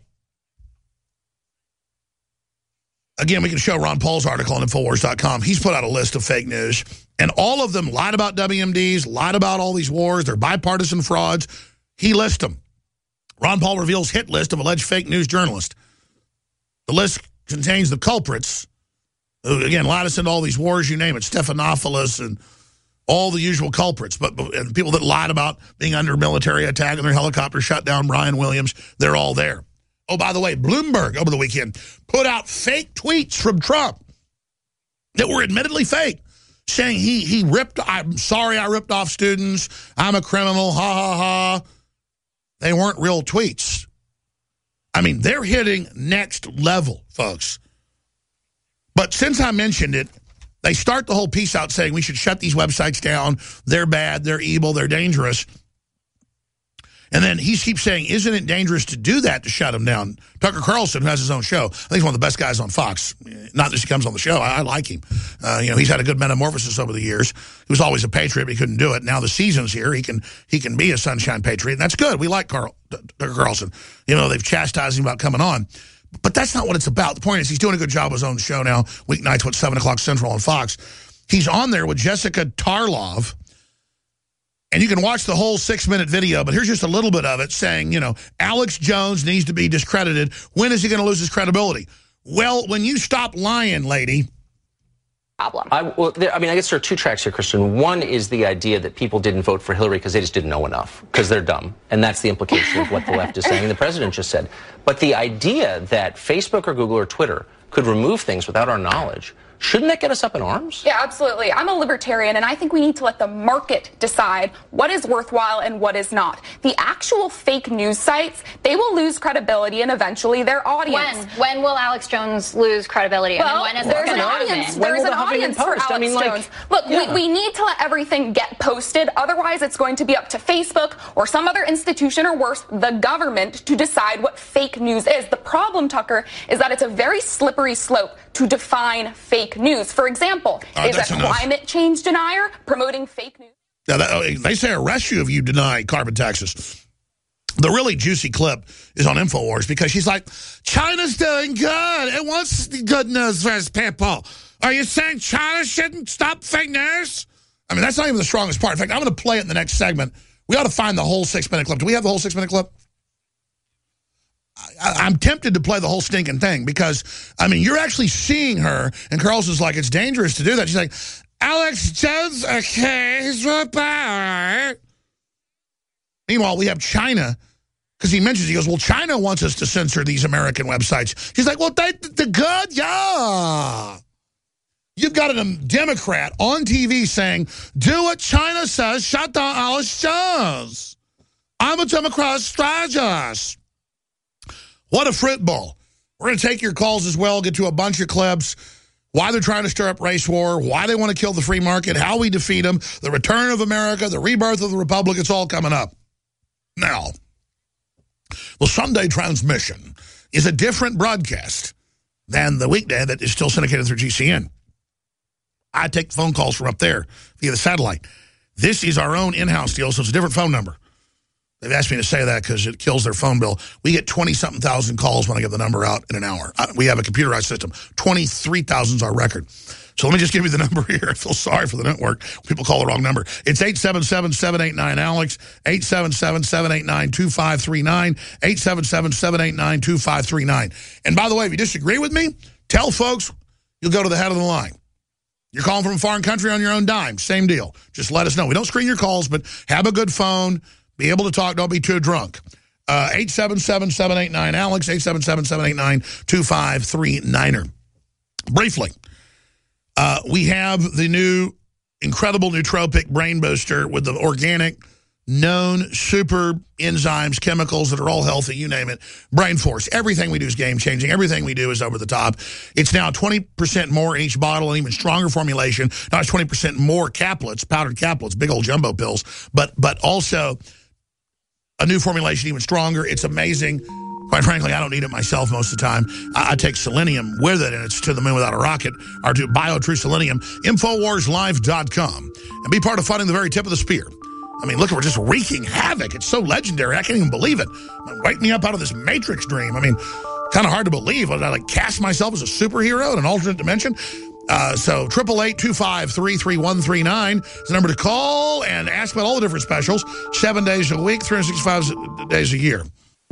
A: again, we can show Ron Paul's article on Infowars.com. He's put out a list of fake news, and all of them lied about WMDs, lied about all these wars. They're bipartisan frauds. He lists them. Ron Paul reveals hit list of alleged fake news journalists. The list contains the culprits who, again, lied us into all these wars, you name it, Stephanopoulos and all the usual culprits, and people that lied about being under military attack and their helicopter shut down, Brian Williams, they're all there. Oh, by the way, Bloomberg over the weekend put out fake tweets from Trump that were admittedly fake, saying I'm sorry I ripped off students, I'm a criminal, ha, ha, ha. they weren't real tweets. I mean, they're hitting next level, folks. But since I mentioned it, they start the whole piece out saying we should shut these websites down. They're bad, they're evil, they're dangerous. And then he keeps saying, isn't it dangerous to do that, to shut them down? Tucker Carlson, who has his own show, I think he's one of the best guys on Fox. Not that he comes on the show. I like him. He's had a good metamorphosis over the years. He was always a patriot, but he couldn't do it. Now the season's here. He can be a sunshine patriot, and that's good. We like Tucker Carlson. They've chastised him about coming on. But that's not what it's about. The point is he's doing a good job of his own show now, weeknights, 7 o'clock Central on Fox. He's on there with Jessica Tarlov. And you can watch the whole 6-minute video, but here's just a little bit of it saying, Alex Jones needs to be discredited. When is he going to lose his credibility? Well, when you stop lying, lady.
E: Problem. I guess there are two tracks here, Christian. One is the idea that people didn't vote for Hillary because they just didn't know enough, because they're dumb. And that's the implication of what the left is saying, and the president just said. But the idea that Facebook or Google or Twitter could remove things without our knowledge, shouldn't that get us up in arms?
F: Yeah, absolutely. I'm a libertarian, and I think we need to let the market decide what is worthwhile and what is not. The actual fake news sites, they will lose credibility and eventually their audience.
G: When will Alex Jones lose credibility?
F: Well,
G: when is
F: there's an audience. There's an audience for Alex Jones. Look, we need to let everything get posted. Otherwise, it's going to be up to Facebook or some other institution, or worse, the government, to decide what fake news is. The problem, Tucker, is that it's a very slippery slope to define fake news. For example, is a climate change denier promoting fake news?
A: Now, they say arrest you if you deny carbon taxes. The really juicy clip is on InfoWars because she's like, China's doing good. It wants good news for its people. Are you saying China shouldn't stop fake news? I mean, that's not even the strongest part. In fact, I'm going to play it in the next segment. We ought to find the whole 6-minute clip. Do we have the whole 6-minute clip? I'm tempted to play the whole stinking thing because, you're actually seeing her, and Carlson's like, it's dangerous to do that. She's like, Alex Jones, okay, he's real bad. Meanwhile, we have China, because he goes, well, China wants us to censor these American websites. She's like, well, they're good, yeah. You've got a Democrat on TV saying, do what China says, shut down Alex Jones. I'm a Democrat strategist. What a fruit bowl. We're going to take your calls as well, get to a bunch of clips, why they're trying to stir up race war, why they want to kill the free market, how we defeat them, the return of America, the rebirth of the republic. It's all coming up. Now, the Sunday transmission is a different broadcast than the weekday that is still syndicated through GCN. I take phone calls from up there via the satellite. This is our own in-house deal, so it's a different phone number. They've asked me to say that because it kills their phone bill. We get 20-something thousand calls when I give the number out in an hour. We have a computerized system. 23,000 is our record. So let me just give you the number here. I feel sorry for the network. People call the wrong number. It's 877-789-ALEX, 877-789-2539, 877-789-2539. And by the way, if you disagree with me, tell folks you'll go to the head of the line. You're calling from a foreign country on your own dime. Same deal. Just let us know. We don't screen your calls, but have a good phone. Be able to talk. Don't be too drunk. 877-789-ALEX, 877-789-2539. Briefly, we have the new incredible nootropic brain booster with the organic, known super enzymes, chemicals that are all healthy, you name it. Brain Force. Everything we do is game-changing. Everything we do is over the top. It's now 20% more in each bottle, an even stronger formulation. Not 20% more caplets, powdered caplets, big old jumbo pills, but also a new formulation, even stronger. It's amazing. Quite frankly, I don't need it myself most of the time. I take selenium with it, and it's to the moon without a rocket. Our BioTrue Selenium, InfoWarsLive.com. And be part of funding the very tip of the spear. Look, we're just wreaking havoc. It's so legendary. I can't even believe it. Wake me up out of this Matrix dream. Kind of hard to believe. I cast myself as a superhero in an alternate dimension. So 888-253-3139 is the number to call and ask about all the different specials. 7 days a week, 365 days a year.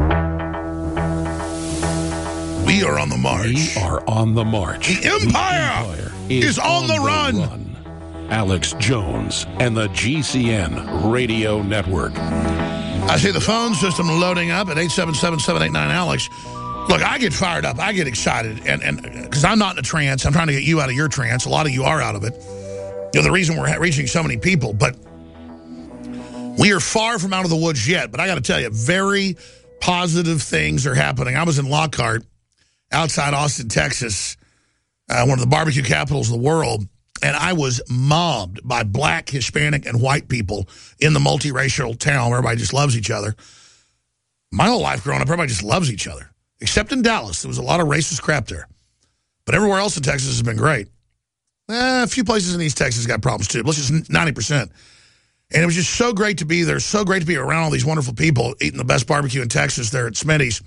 A: We are on the march.
B: We are on the march.
A: The Empire is on the run.
B: Alex Jones and the GCN Radio Network.
A: I see the phone system loading up at 877-789-ALEX. Look, I get fired up. I get excited. And because I'm not in a trance. I'm trying to get you out of your trance. A lot of you are out of it. The reason we're reaching so many people. But We are far from out of the woods yet, but I got to tell you, very positive things are happening. I was in Lockhart, outside Austin, Texas, one of the barbecue capitals of the world, and I was mobbed by black, Hispanic, and white people in the multiracial town where everybody just loves each other. My whole life growing up, everybody just loves each other, except in Dallas. There was a lot of racist crap there. But everywhere else in Texas has been great. A few places in East Texas got problems too, but let's just 90%. And it was just so great to be there, so great to be around all these wonderful people eating the best barbecue in Texas there at Smitty's.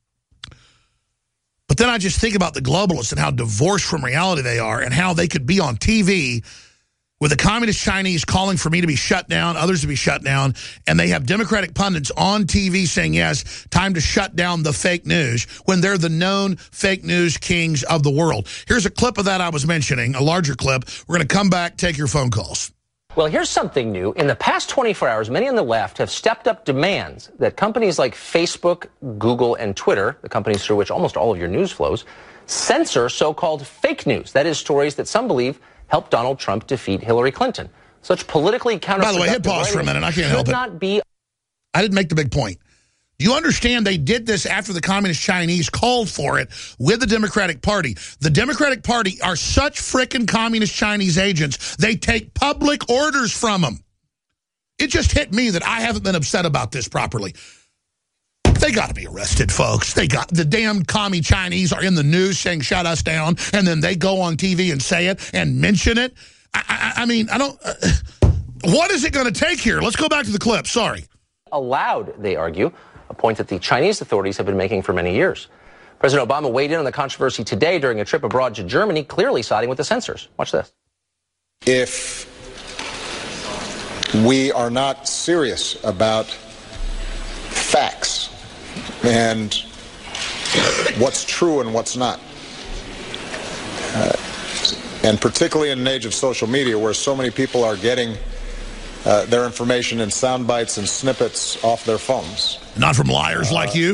A: But then I just think about the globalists and how divorced from reality they are and how they could be on TV with the communist Chinese calling for me to be shut down, others to be shut down, and they have Democratic pundits on TV saying, yes, time to shut down the fake news, when they're the known fake news kings of the world. Here's a clip of that I was mentioning, a larger clip. We're going to come back, take your phone calls.
E: Well, here's something new. In the past 24 hours, many on the left have stepped up demands that companies like Facebook, Google, and Twitter, the companies through which almost all of your news flows, censor so-called fake news. That is, stories that some believe helped Donald Trump defeat Hillary Clinton. Such politically counterproductive. By
A: the way, hit pause for a minute. I can't help it. I didn't make the big point. You understand they did this after the communist Chinese called for it with the Democratic Party. The Democratic Party are such frickin' communist Chinese agents, they take public orders from them. It just hit me that I haven't been upset about this properly. They got to be arrested, folks. They got the damn commie Chinese are in the news saying shut us down, and then they go on TV and say it and mention it. I mean, I don't... what is it going to take here? Let's go back to the clip. Sorry.
E: Allowed, they argue, a point that the Chinese authorities have been making for many years. President Obama weighed in on the controversy today during a trip abroad to Germany, clearly siding with the censors. Watch this.
H: If we are not serious about facts and what's true and what's not, and particularly in an age of social media where so many people are getting their information in sound bites and snippets off their phones.
A: Not from liars like you?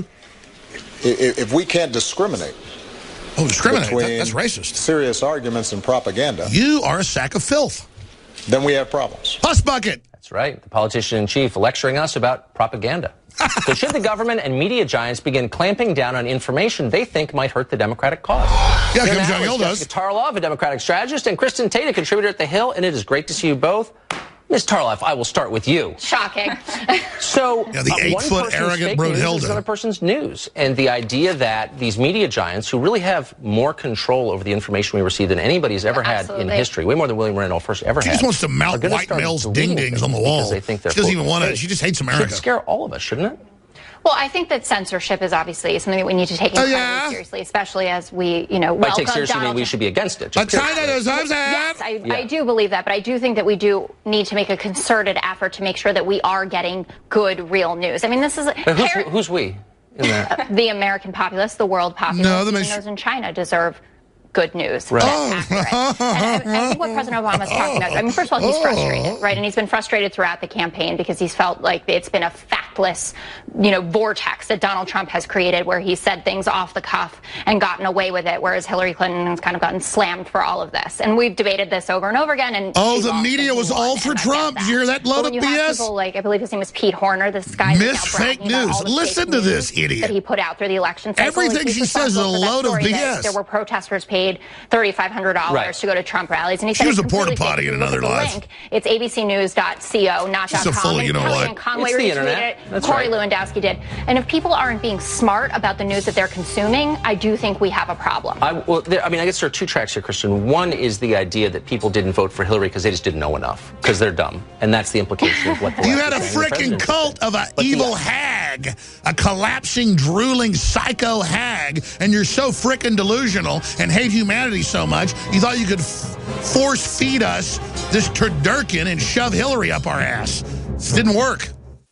H: If we can't discriminate.
A: Oh, discriminate? That's racist.
H: Serious arguments and propaganda.
A: You are a sack of filth.
H: Then we have problems.
A: Puss bucket.
E: That's right. The politician-in-chief lecturing us about propaganda. So should the government and media giants begin clamping down on information they think might hurt the Democratic cause?
A: Yeah, Kim Jong-il does.
E: Jessica Tarlov, a Democratic strategist, and Kristen Tate, a contributor at The Hill, and it is great to see you both. Ms. Tarlov, I will start with you.
G: Shocking.
E: So,
A: yeah, the 8-foot arrogant Brunhilde.
E: Another person's news. And the idea that these media giants, who really have more control over the information we receive than anybody's ever had in history, way more than William Randolph Hearst ever had.
A: She just wants to mount white males' ding-dings on the wall.
E: They think they're
A: she doesn't even want to. She just hates America.
E: It should scare all of us, shouldn't it?
G: Well, I think that censorship is obviously something that we need to take incredibly seriously, especially as we,
E: By take seriously, mean we should be against it.
A: But China deserves that.
G: Yes, I do believe that, but I do think that we do need to make a concerted effort to make sure that we are getting good, real news. I mean, this is...
E: Who's we in that?
G: The American populace, the world populace, even those in China deserve good news.
E: Right.
G: That's accurate. And I think what President Obama is talking about, I mean, first of all, he's frustrated, right? And he's been frustrated throughout the campaign because he's felt like it's been a factless, vortex that Donald Trump has created where he said things off the cuff and gotten away with it, whereas Hillary Clinton has kind of gotten slammed for all of this. And we've debated this over and over again. And
A: the media was all for Trump. Did you hear that load of BS?
G: People like, I believe his name was Pete Horner, this guy.
A: Miss Fake News. Listen to this idiot.
G: That he put out through the election cycle.
A: Everything she says is a load of BS.
G: There were protesters paid $3,500 to go to Trump rallies. And he said
A: she was a porta potty in another life.
G: It's abcnews.co, not
A: .com. So full, you know what?
G: Conway retweeted it. Corey Lewandowski did. And if people aren't being smart about the news that they're consuming, I do think we have a problem.
E: I guess there are two tracks here, Kristen. One is the idea that people didn't vote for Hillary because they just didn't know enough, because they're dumb. And that's the implication of what the
A: You had a freaking cult of an evil hag, a collapsing, drooling, psycho hag, and you're so freaking delusional and hate humanity so much, you thought you could force feed us this turducken and shove Hillary up our ass. This didn't work.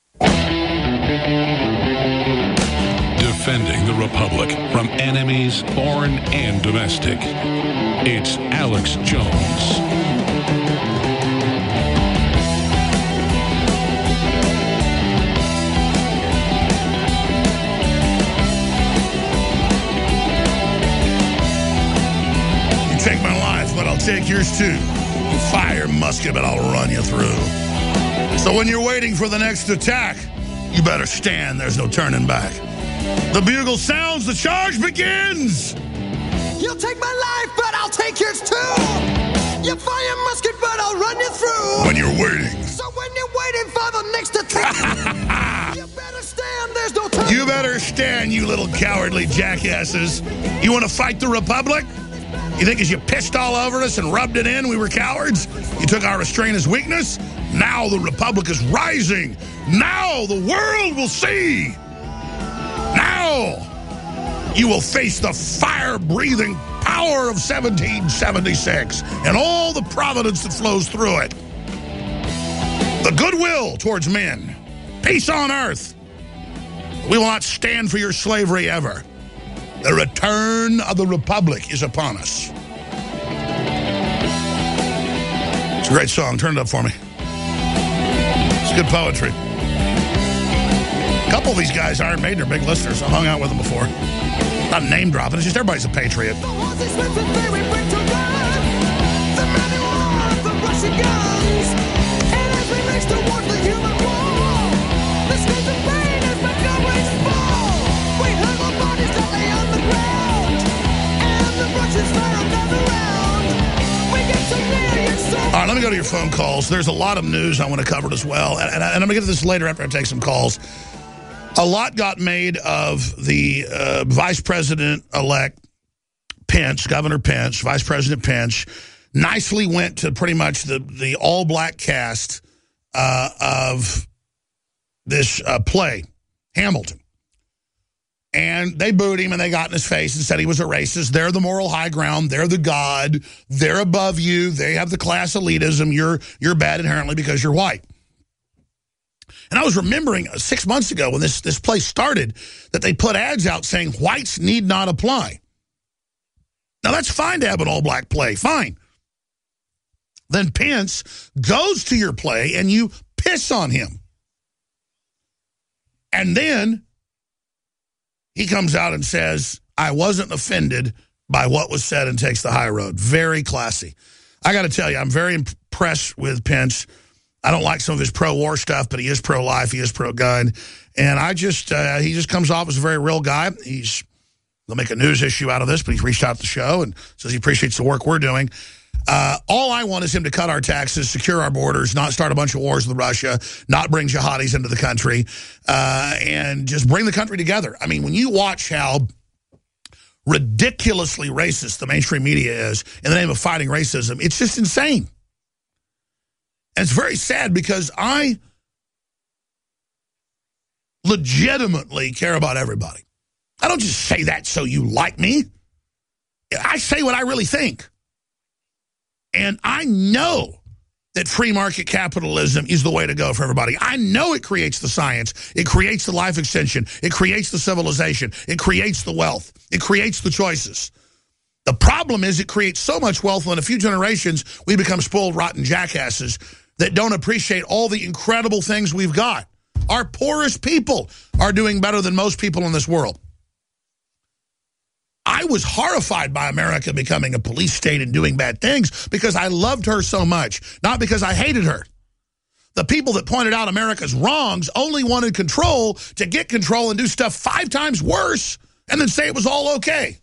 B: Defending the Republic from enemies, foreign and domestic. It's Alex Jones.
A: Take my life, but I'll take yours too. You fire musket, but I'll run you through. So when you're waiting for the next attack, you better stand. There's no turning back. The bugle sounds, the charge begins.
D: You'll take my life, but I'll take yours too. You fire musket, but I'll run you through.
A: When you're waiting.
D: So when you're waiting for the next attack, you better stand. There's no turning.
A: You better stand, you little cowardly jackasses. You want to fight the Republic? You think as you pissed all over us and rubbed it in, we were cowards? You took our restraint as weakness? Now the Republic is rising. Now the world will see. Now you will face the fire-breathing power of 1776 and all the providence that flows through it. The goodwill towards men. Peace on earth. We will not stand for your slavery ever. The return of the Republic is upon us. It's a great song. Turn it up for me. It's good poetry. A couple of these guys, Iron Maiden, are big listeners. I hung out with them before. Not name dropping. It's just everybody's a patriot. All right, let me go to your phone calls. There's a lot of news I want to cover as well. And I'm going to get to this later after I take some calls. A lot got made of the Vice President-elect Pence, Governor Pence, Vice President Pence, nicely went to pretty much the all-black cast of this play, Hamilton. And they booed him and they got in his face and said he was a racist. They're the moral high ground. They're the God. They're above you. They have the class elitism. You're bad inherently because you're white. And I was remembering 6 months ago when this play started that they put ads out saying whites need not apply. Now, that's fine to have an all-black play. Fine. Then Pence goes to your play and you piss on him. And then he comes out and says, I wasn't offended by what was said and takes the high road. Very classy. I got to tell you, I'm very impressed with Pence. I don't like some of his pro-war stuff, but he is pro-life. He is pro-gun. And he just comes off as a very real guy. They'll make a news issue out of this, but he's reached out to the show and says he appreciates the work we're doing. All I want is him to cut our taxes, secure our borders, not start a bunch of wars with Russia, not bring jihadis into the country, and just bring the country together. I mean, when you watch how ridiculously racist the mainstream media is in the name of fighting racism, it's just insane. And it's very sad because I legitimately care about everybody. I don't just say that so you like me. I say what I really think. And I know that free market capitalism is the way to go for everybody. I know it creates the science. It creates the life extension. It creates the civilization. It creates the wealth. It creates the choices. The problem is it creates so much wealth in a few generations we become spoiled, rotten jackasses that don't appreciate all the incredible things we've got. Our poorest people are doing better than most people in this world. I was horrified by America becoming a police state and doing bad things because I loved her so much, not because I hated her. The people that pointed out America's wrongs only wanted control to get control and do stuff 5 times worse and then say it was all okay.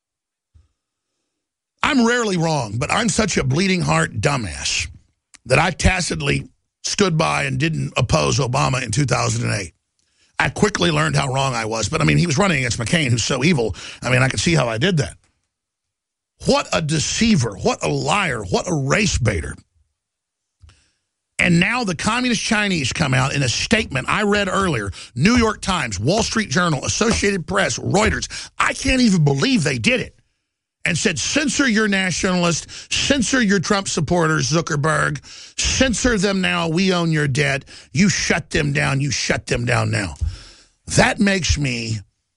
A: I'm rarely wrong, but I'm such a bleeding heart dumbass that I tacitly stood by and didn't oppose Obama in 2008. I quickly learned how wrong I was. But, I mean, he was running against McCain, who's so evil. I mean, I could see how I did that. What a deceiver. What a liar. What a race baiter. And now the Communist Chinese come out in a statement I read earlier. New York Times, Wall Street Journal, Associated Press, Reuters. I can't even believe they did it. And said, censor your nationalists, censor your Trump supporters, Zuckerberg, censor them now, we own your debt, you shut them down now. That makes me,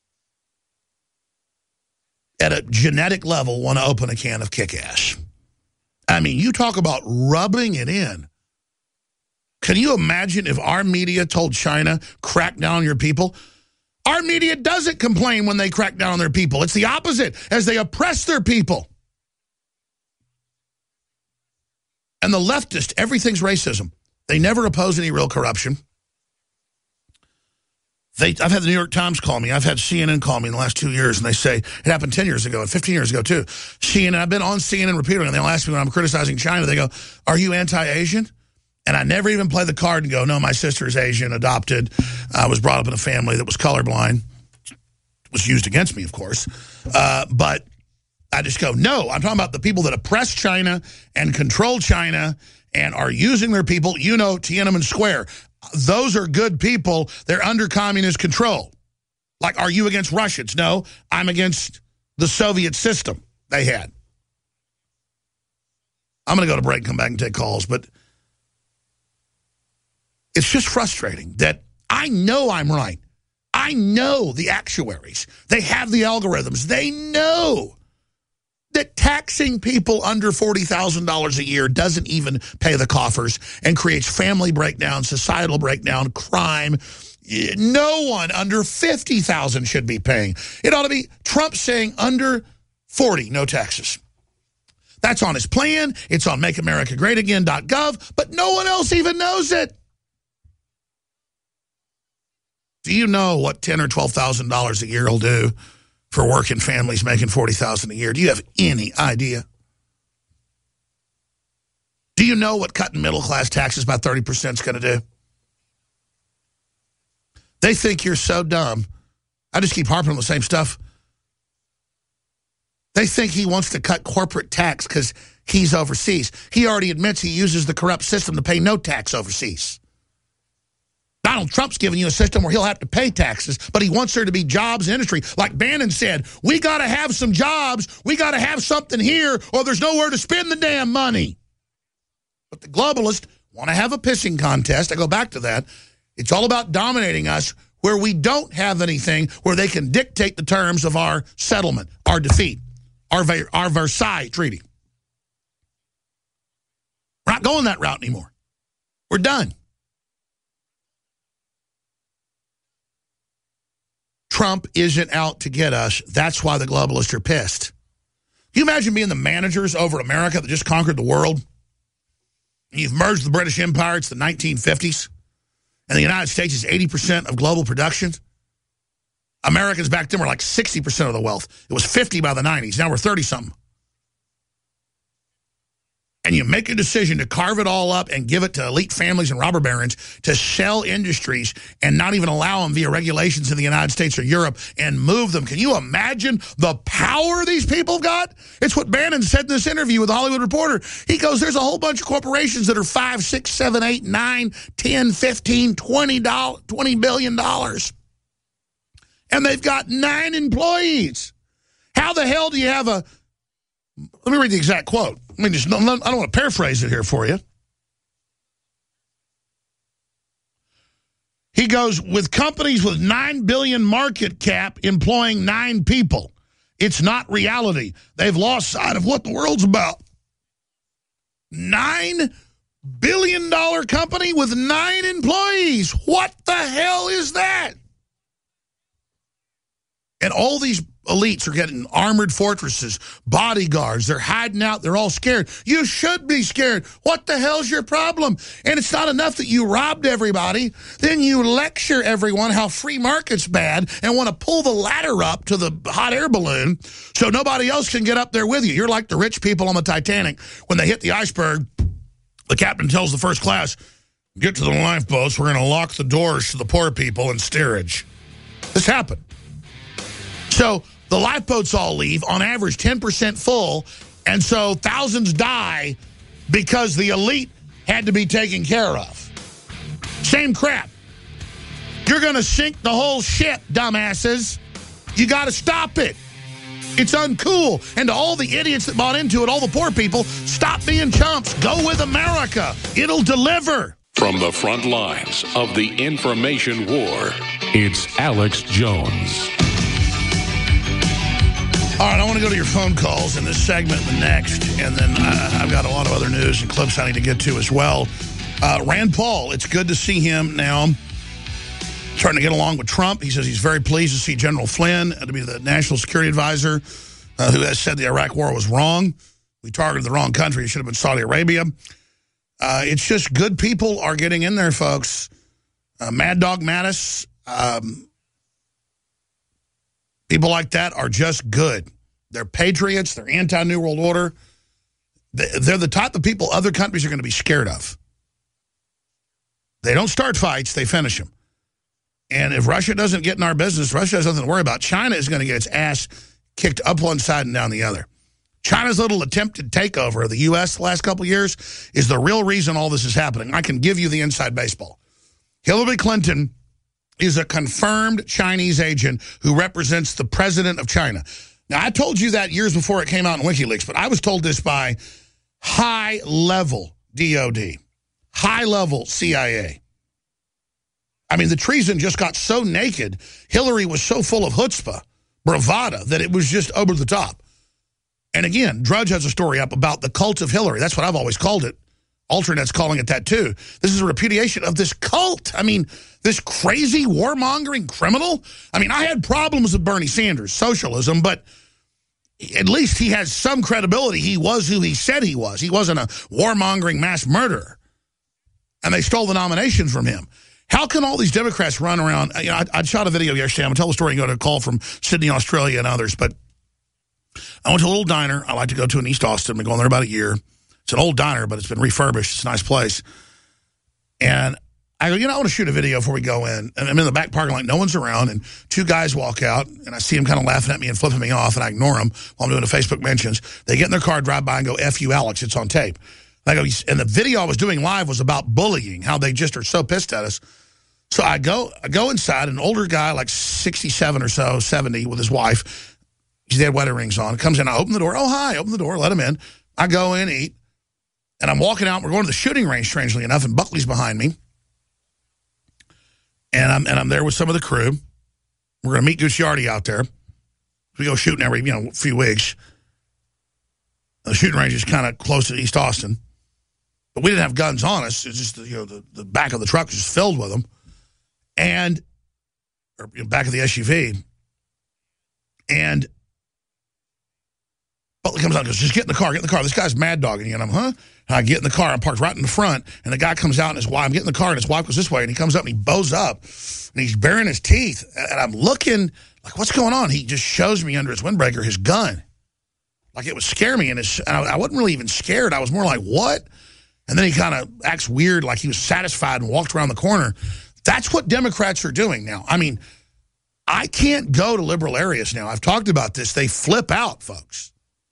A: at a genetic level, want to open a can of kick-ass. I mean, you talk about rubbing it in. Can you imagine if our media told China, crack down on your people? Our media doesn't complain when they crack down on their people. It's the opposite, as they oppress their people. And the leftist, everything's racism. They never oppose any real corruption. I've had the New York Times call me. I've had CNN call me in the last 2 years, and they say, it happened 10 years ago and 15 years ago, too. CNN, I've been on CNN repeatedly, and they'll ask me when I'm criticizing China, they go, are you anti-Asian? And I never even play the card and go, no, my sister is Asian, adopted. I was brought up in a family that was colorblind. It was used against me, of course. But I just go, no, I'm talking about the people that oppress China and control China and are using their people, Tiananmen Square. Those are good people. They're under communist control. Like, are you against Russians? No, I'm against the Soviet system they had. I'm going to go to break and come back and take calls, but it's just frustrating that I know I'm right. I know the actuaries. They have the algorithms. They know that taxing people under $40,000 a year doesn't even pay the coffers and creates family breakdown, societal breakdown, crime. No one under $50,000 should be paying. It ought to be Trump saying under 40, no taxes. That's on his plan. It's on makeamericagreatagain.gov, but no one else even knows it. Do you know what $10,000 or $12,000 a year will do for working families making $40,000 a year? Do you have any idea? Do you know what cutting middle-class taxes by 30% is going to do? They think you're so dumb. I just keep harping on the same stuff. They think he wants to cut corporate tax because he's overseas. He already admits he uses the corrupt system to pay no tax overseas. Donald Trump's giving you a system where he'll have to pay taxes, but he wants there to be jobs in industry. Like Bannon said, we got to have some jobs. We got to have something here, or there's nowhere to spend the damn money. But the globalists want to have a pissing contest. I go back to that. It's all about dominating us where we don't have anything where they can dictate the terms of our settlement, our defeat, our Versailles Treaty. We're not going that route anymore. We're done. Trump isn't out to get us. That's why the globalists are pissed. Can you imagine being the managers over America that just conquered the world? You've merged the British Empire. It's the 1950s. And the United States is 80% of global production. Americans back then were like 60% of the wealth. It was 50 by the 90s. Now we're 30-something. And you make a decision to carve it all up and give it to elite families and robber barons to sell industries and not even allow them via regulations in the United States or Europe and move them. Can you imagine the power these people got? It's what Bannon said in this interview with the Hollywood Reporter. He goes, there's a whole bunch of corporations that are 5, 6, 7, 8, 9, 10, 15, $20 billion. And they've got 9 employees. How the hell do you have a... Let me read the exact quote. I don't want to paraphrase it here for you. He goes, with companies with $9 billion market cap employing 9 people, it's not reality. They've lost sight of what the world's about. $9 billion company with 9 employees. What the hell is that? And all these elites are getting armored fortresses, bodyguards. They're hiding out. They're all scared. You should be scared. What the hell's your problem? And it's not enough that you robbed everybody. Then you lecture everyone how free market's bad and want to pull the ladder up to the hot air balloon so nobody else can get up there with you. You're like the rich people on the Titanic. When they hit the iceberg, the captain tells the first class, get to the lifeboats. We're going to lock the doors to the poor people in steerage. This happened. So the lifeboats all leave, on average 10% full, and so thousands die because the elite had to be taken care of. Same crap. You're going to sink the whole ship, dumbasses. You got to stop it. It's uncool. And to all the idiots that bought into it, all the poor people, stop being chumps. Go with America. It'll deliver.
B: From the front lines of the information war, it's Alex Jones.
A: All right, I want to go to your phone calls in this segment and the next, and then I've got a lot of other news and clips I need to get to as well. Rand Paul, it's good to see him now starting to get along with Trump. He says he's very pleased to see General Flynn to be the National Security Advisor who has said the Iraq war was wrong. We targeted the wrong country. It should have been Saudi Arabia. It's just good people are getting in there, folks. Mad Dog Mattis, people like that are just good. They're patriots. They're anti-New World Order. They're the type of people other countries are going to be scared of. They don't start fights. They finish them. And if Russia doesn't get in our business, Russia has nothing to worry about. China is going to get its ass kicked up one side and down the other. China's little attempted takeover of the U.S. the last couple of years is the real reason all this is happening. I can give you the inside baseball. Hillary Clinton is a confirmed Chinese agent who represents the president of China. Now, I told you that years before it came out in WikiLeaks, but I was told this by high-level DOD, high-level CIA. I mean, the treason just got so naked. Hillary was so full of chutzpah, bravado, that it was just over the top. And again, Drudge has a story up about the cult of Hillary. That's what I've always called it. Alternet's calling it that, too. This is a repudiation of this cult. I mean, this crazy warmongering criminal. I mean, I had problems with Bernie Sanders, socialism, but at least he has some credibility. He was who he said he was. He wasn't a warmongering mass murderer. And they stole the nomination from him. How can all these Democrats run around? You know, I shot a video yesterday. I'm going to tell the story and go to a call from Sydney, Australia, and others. But I went to a little diner I like to go to in East Austin. I've been going there about a year. It's an old diner, but it's been refurbished. It's a nice place. And I go, you know, I want to shoot a video before we go in. And I'm in the back parking lot. No one's around. And two guys walk out. And I see them kind of laughing at me and flipping me off. And I ignore them while I'm doing the Facebook mentions. They get in their car, drive by, and go, F you, Alex. It's on tape. And I go, and the video I was doing live was about bullying, how they just are so pissed at us. So I go inside. An older guy, like 67 or so, 70, with his wife. They had wedding rings on. Comes in. I open the door. Oh, hi. Open the door. Let him in. I go in, eat. And I'm walking out. We're going to the shooting range, strangely enough, and Buckley's behind me. And I'm there with some of the crew. We're going to meet Gucciardi out there. We go shooting every few weeks. The shooting range is kind of close to East Austin, but we didn't have guns on us. It's just the back of the truck was just filled with them, or back of the SUV. And Buckley comes out and goes, just get in the car, get in the car. This guy's mad dogging you. And I'm, huh? And I get in the car. I'm parked right in the front. And the guy comes out and his wife, I'm getting in the car and his wife goes this way. And he comes up and he bows up and he's baring his teeth. And I'm looking like, what's going on? He just shows me under his windbreaker his gun. Like it would scare me. And I wasn't really even scared. I was more like, what? And then he kind of acts weird, like he was satisfied and walked around the corner. That's what Democrats are doing now. I mean, I can't go to liberal areas now. I've talked about this. They flip out, folks.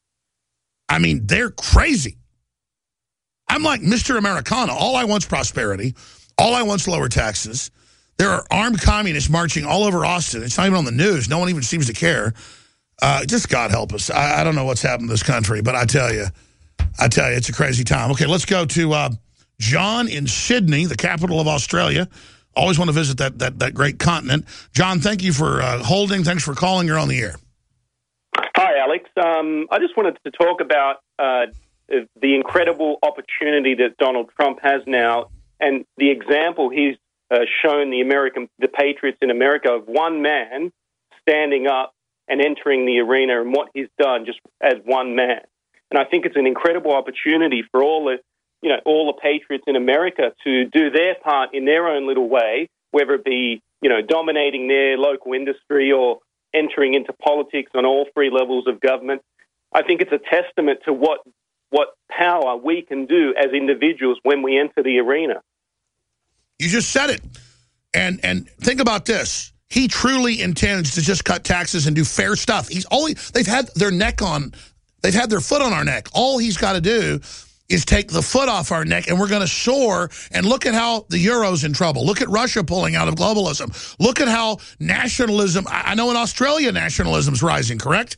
A: I mean, they're crazy. I'm like Mr. Americana. All I want is prosperity. All I want is lower taxes. There are armed communists marching all over Austin. It's not even on the news. No one even seems to care. Just God help us. I don't know what's happened to this country, but I tell you, it's a crazy time. Okay, let's go to John in Sydney, the capital of Australia. Always want to visit that great continent. John, thank you for holding. Thanks for calling. You're on the air.
I: Hi, Alex. I just wanted to talk about the incredible opportunity that Donald Trump has now and the example he's shown the patriots in America of one man standing up and entering the arena and what he's done just as one man. And I think it's an incredible opportunity for all the patriots in America to do their part in their own little way, whether it be, dominating their local industry or entering into politics on all three levels of government. I think it's a testament to what power we can do as individuals when we enter the arena.
A: You just said it. And think about this. He truly intends to just cut taxes and do fair stuff. They've had their foot on our neck. All he's got to do is take the foot off our neck, and we're going to soar. And look at how the euro's in trouble. Look at Russia pulling out of globalism. Look at how nationalism, I know in Australia nationalism's rising, correct?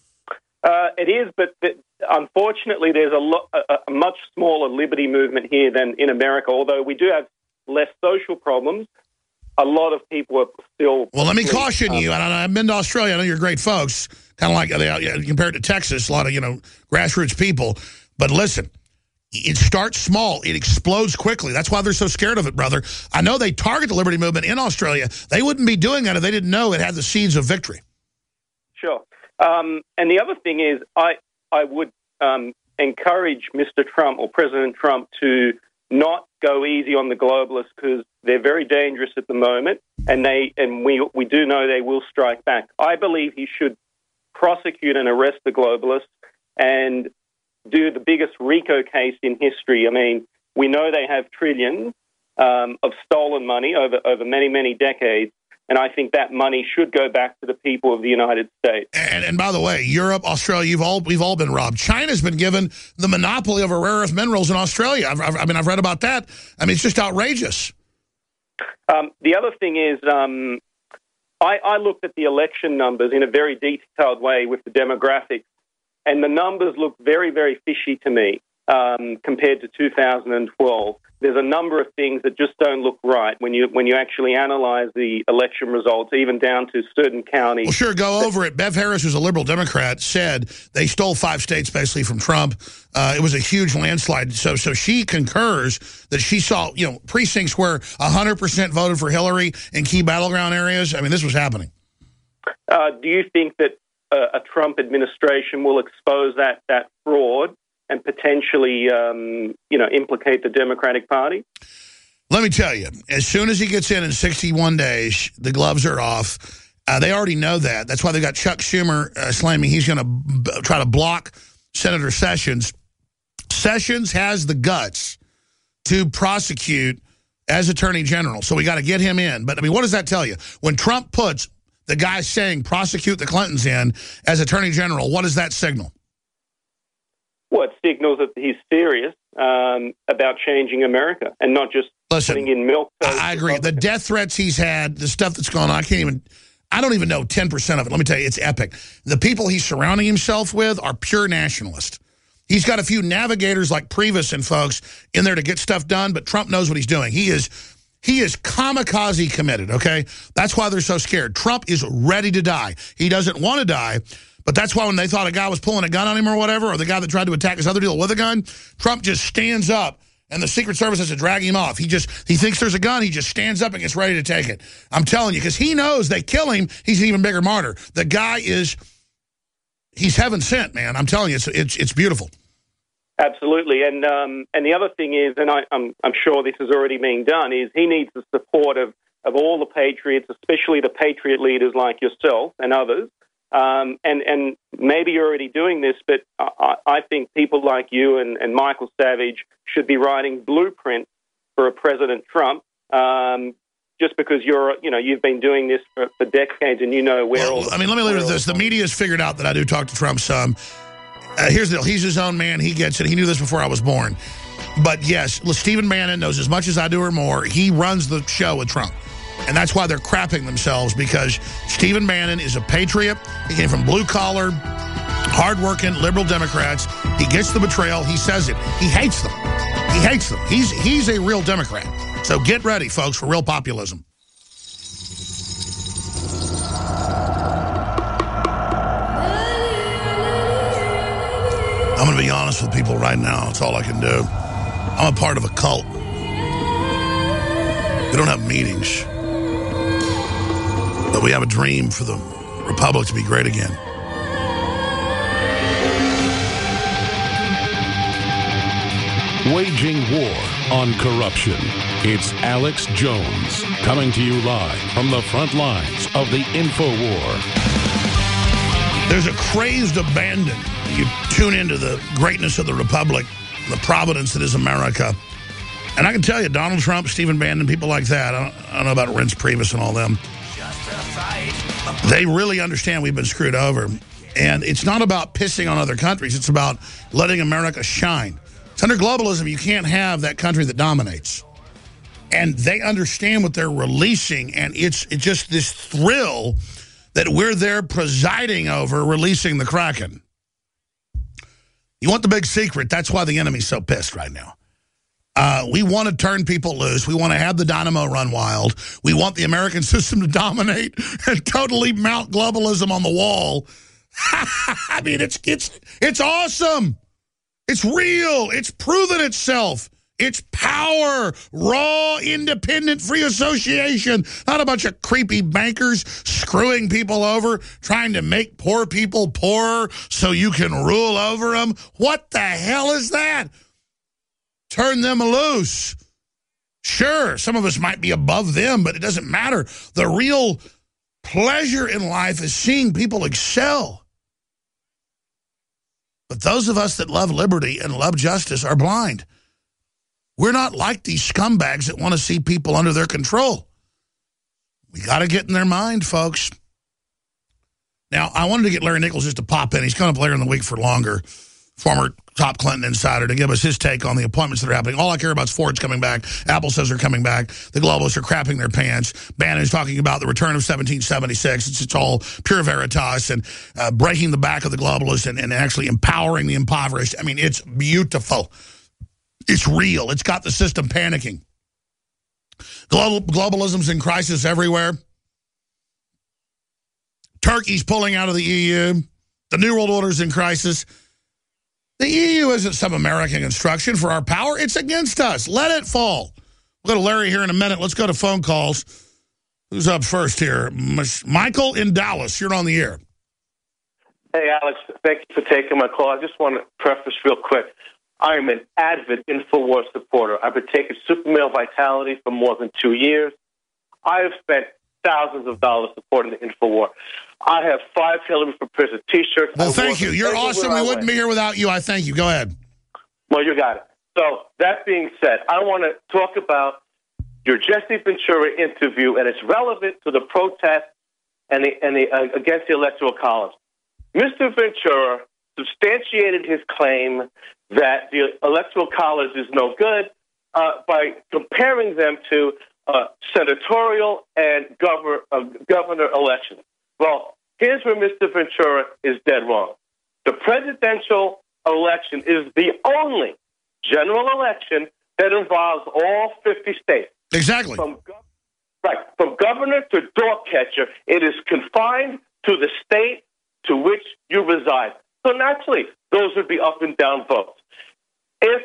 I: It is, but unfortunately there's a much smaller liberty movement here than in America, although we do have less social problems. A lot of people are still... Well,
A: let me caution you. I've been to Australia. I know you're great folks, kind of like compared to Texas, a lot of, grassroots people. But listen, it starts small. It explodes quickly. That's why they're so scared of it, brother. I know they target the liberty movement in Australia. They wouldn't be doing that if they didn't know it had the seeds of victory.
I: Sure. And the other thing is I would encourage Mr. Trump or President Trump to not go easy on the globalists because they're very dangerous at the moment, and we do know they will strike back. I believe he should prosecute and arrest the globalists and do the biggest RICO case in history. I mean, we know they have trillions of stolen money over many, many decades, and I think that money should go back to the people of the United States.
A: And by the way, Europe, Australia, we've all been robbed. China's been given the monopoly over rare earth minerals in Australia. I've read about that. I mean, it's just outrageous.
I: The other thing is, I looked at the election numbers in a very detailed way with the demographics, and the numbers look very, very fishy to me compared to 2012. There's a number of things that just don't look right when you actually analyze the election results, even down to certain counties.
A: Well, sure, go over it. Bev Harris, who's a liberal Democrat, said they stole 5 states basically from Trump. It was a huge landslide. So she concurs that she saw, precincts where 100% voted for Hillary in key battleground areas. I mean, this was happening.
I: Do you think that a Trump administration will expose that fraud and potentially, implicate the Democratic Party?
A: Let me tell you, as soon as he gets in 61 days, the gloves are off. They already know that. That's why they got Chuck Schumer slamming. He's going to try to block Senator Sessions. Sessions has the guts to prosecute as Attorney General, so we got to get him in. But, I mean, what does that tell you? When Trump puts the guy saying prosecute the Clintons in as Attorney General, what does that signal?
I: Well, it signals that he's serious about changing America and not just putting in milk.
A: I agree. The death threats he's had, the stuff that's going on, I don't even know 10% of it. Let me tell you, it's epic. The people he's surrounding himself with are pure nationalists. He's got a few navigators like Priebus and folks in there to get stuff done, but Trump knows what he's doing. He is kamikaze committed, okay? That's why they're so scared. Trump is ready to die. He doesn't want to die. But that's why when they thought a guy was pulling a gun on him or whatever, or the guy that tried to attack his other deal with a gun, Trump just stands up, and the Secret Service has to drag him off. He thinks there's a gun. He just stands up and gets ready to take it. I'm telling you, because he knows they kill him, he's an even bigger martyr. The guy he's heaven sent, man. I'm telling you, it's beautiful.
I: Absolutely. And the other thing is, and I'm sure this is already being done, is he needs the support of all the patriots, especially the patriot leaders like yourself and others. And maybe you're already doing this, but I think people like you and Michael Savage should be writing blueprints for a President Trump, just because you've been doing this for decades and you know where all. Let me
A: leave it with this. The media has figured out that I do talk to Trump some. Here's the deal. He's his own man. He gets it. He knew this before I was born. But yes, Stephen Bannon knows as much as I do or more. He runs the show with Trump. And that's why they're crapping themselves, because Stephen Bannon is a patriot. He came from blue-collar, hard-working, liberal Democrats. He gets the betrayal. He says it. He hates them. He hates them. He's a real Democrat. So get ready, folks, for real populism. I'm going to be honest with people right now. That's all I can do. I'm a part of a cult. We don't have meetings. But we have a dream for the Republic to be great again.
B: Waging war on corruption. It's Alex Jones coming to you live from the front lines of the InfoWar.
A: There's a crazed abandon. You tune into the greatness of the Republic, the providence that is America. And I can tell you, Donald Trump, Stephen Bannon, people like that, I don't know about Reince Priebus and all them, they really understand we've been screwed over. And it's not about pissing on other countries. It's about letting America shine. It's under globalism, you can't have that country that dominates. And they understand what they're releasing, and it's just this thrill that we're there presiding over releasing the Kraken. You want the big secret. That's why the enemy's so pissed right now. We want to turn people loose. We want to have the dynamo run wild. We want the American system to dominate and totally mount globalism on the wall. I mean, it's awesome. It's real. It's proven itself. It's power, raw, independent, free association. Not a bunch of creepy bankers screwing people over, trying to make poor people poorer so you can rule over them. What the hell is that? Turn them loose. Sure, some of us might be above them, but it doesn't matter. The real pleasure in life is seeing people excel. But those of us that love liberty and love justice are blind. We're not like these scumbags that want to see people under their control. We got to get in their mind, folks. Now, I wanted to get Larry Nichols just to pop in. He's coming up later in the week for longer, former top Clinton insider, to give us his take on the appointments that are happening. All I care about is Ford's coming back. Apple says they're coming back. The globalists are crapping their pants. Bannon's talking about the return of 1776. It's all pure veritas and breaking the back of the globalists and actually empowering the impoverished. I mean, it's beautiful. It's real. It's got the system panicking. Globalism's in crisis everywhere. Turkey's pulling out of the EU. The New World Order's in crisis. The EU isn't some American construction for our power. It's against us. Let it fall. We'll go to Larry here in a minute. Let's go to phone calls. Who's up first here? Michael in Dallas. You're on the air.
J: Hey, Alex. Thank you for taking my call. I just want to preface real quick. I am an avid InfoWars supporter. I've been taking Supermale Vitality for more than 2 years. I have spent thousands of dollars supporting the InfoWar. I have 5 Hillary for Prison T-shirts.
A: Well, thank you. You're awesome. We wouldn't be here without you. I thank you. Go ahead.
J: Well, you got it. So, that being said, I want to talk about your Jesse Ventura interview, and it's relevant to the protest and against the Electoral College. Mr. Ventura substantiated his claim that the Electoral College is no good by comparing them to senatorial and governor elections. Well, here's where Mr. Ventura is dead wrong. The presidential election is the only general election that involves all 50 states.
A: Exactly.
J: From governor to dog catcher, it is confined to the state to which you reside. So naturally, those would be up and down votes. If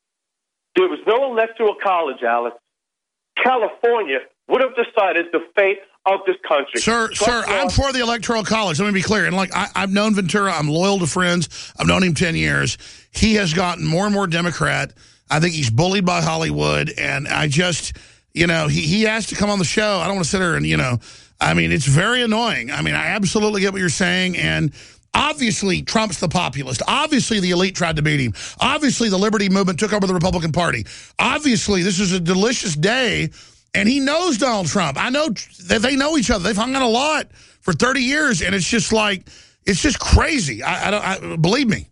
J: there was no Electoral College, Alex, California would have decided the fate of this country.
A: Sir, I'm for the Electoral College. Let me be clear. And I've known Ventura. I'm loyal to friends. I've known him 10 years. He has gotten more and more Democrat. I think he's bullied by Hollywood. And I just, he has to come on the show. I don't want to sit there and, it's very annoying. I absolutely get what you're saying. And obviously, Trump's the populist. Obviously, the elite tried to beat him. Obviously, the Liberty Movement took over the Republican Party. Obviously, this is a delicious day, and he knows Donald Trump. I know that they know each other. They've hung out a lot for 30 years, and it's just crazy. Believe me.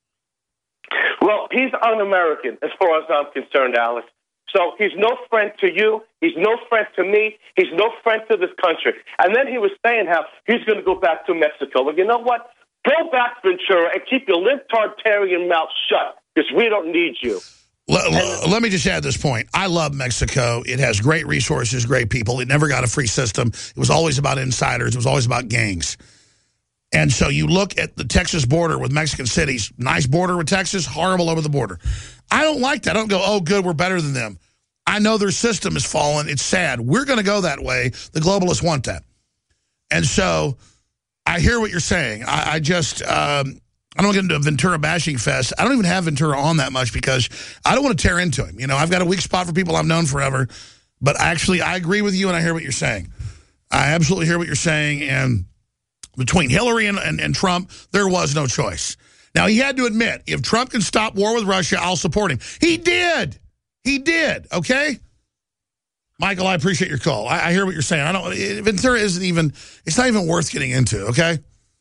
J: Well, he's un-American as far as I'm concerned, Alex. So he's no friend to you. He's no friend to me. He's no friend to this country. And then he was saying how he's going to go back to Mexico. Well, you know what? Go back, Ventura, and keep your libertarian mouth shut, because we don't need you.
A: Let me just add this point. I love Mexico. It has great resources, great people. It never got a free system. It was always about insiders. It was always about gangs. And so you look at the Texas border with Mexican cities. Nice border with Texas, horrible over the border. I don't like that. I don't go, oh, good, we're better than them. I know their system has fallen. It's sad. We're going to go that way. The globalists want that. And so I hear what you're saying. I don't want to get into a Ventura bashing fest. I don't even have Ventura on that much because I don't want to tear into him. I've got a weak spot for people I've known forever. But actually, I agree with you, and I hear what you're saying. I absolutely hear what you're saying. And between Hillary and Trump, there was no choice. Now, he had to admit, if Trump can stop war with Russia, I'll support him. He did. He did, okay? Michael, I appreciate your call. I hear what you're saying. Ventura isn't even, it's not even worth getting into, okay?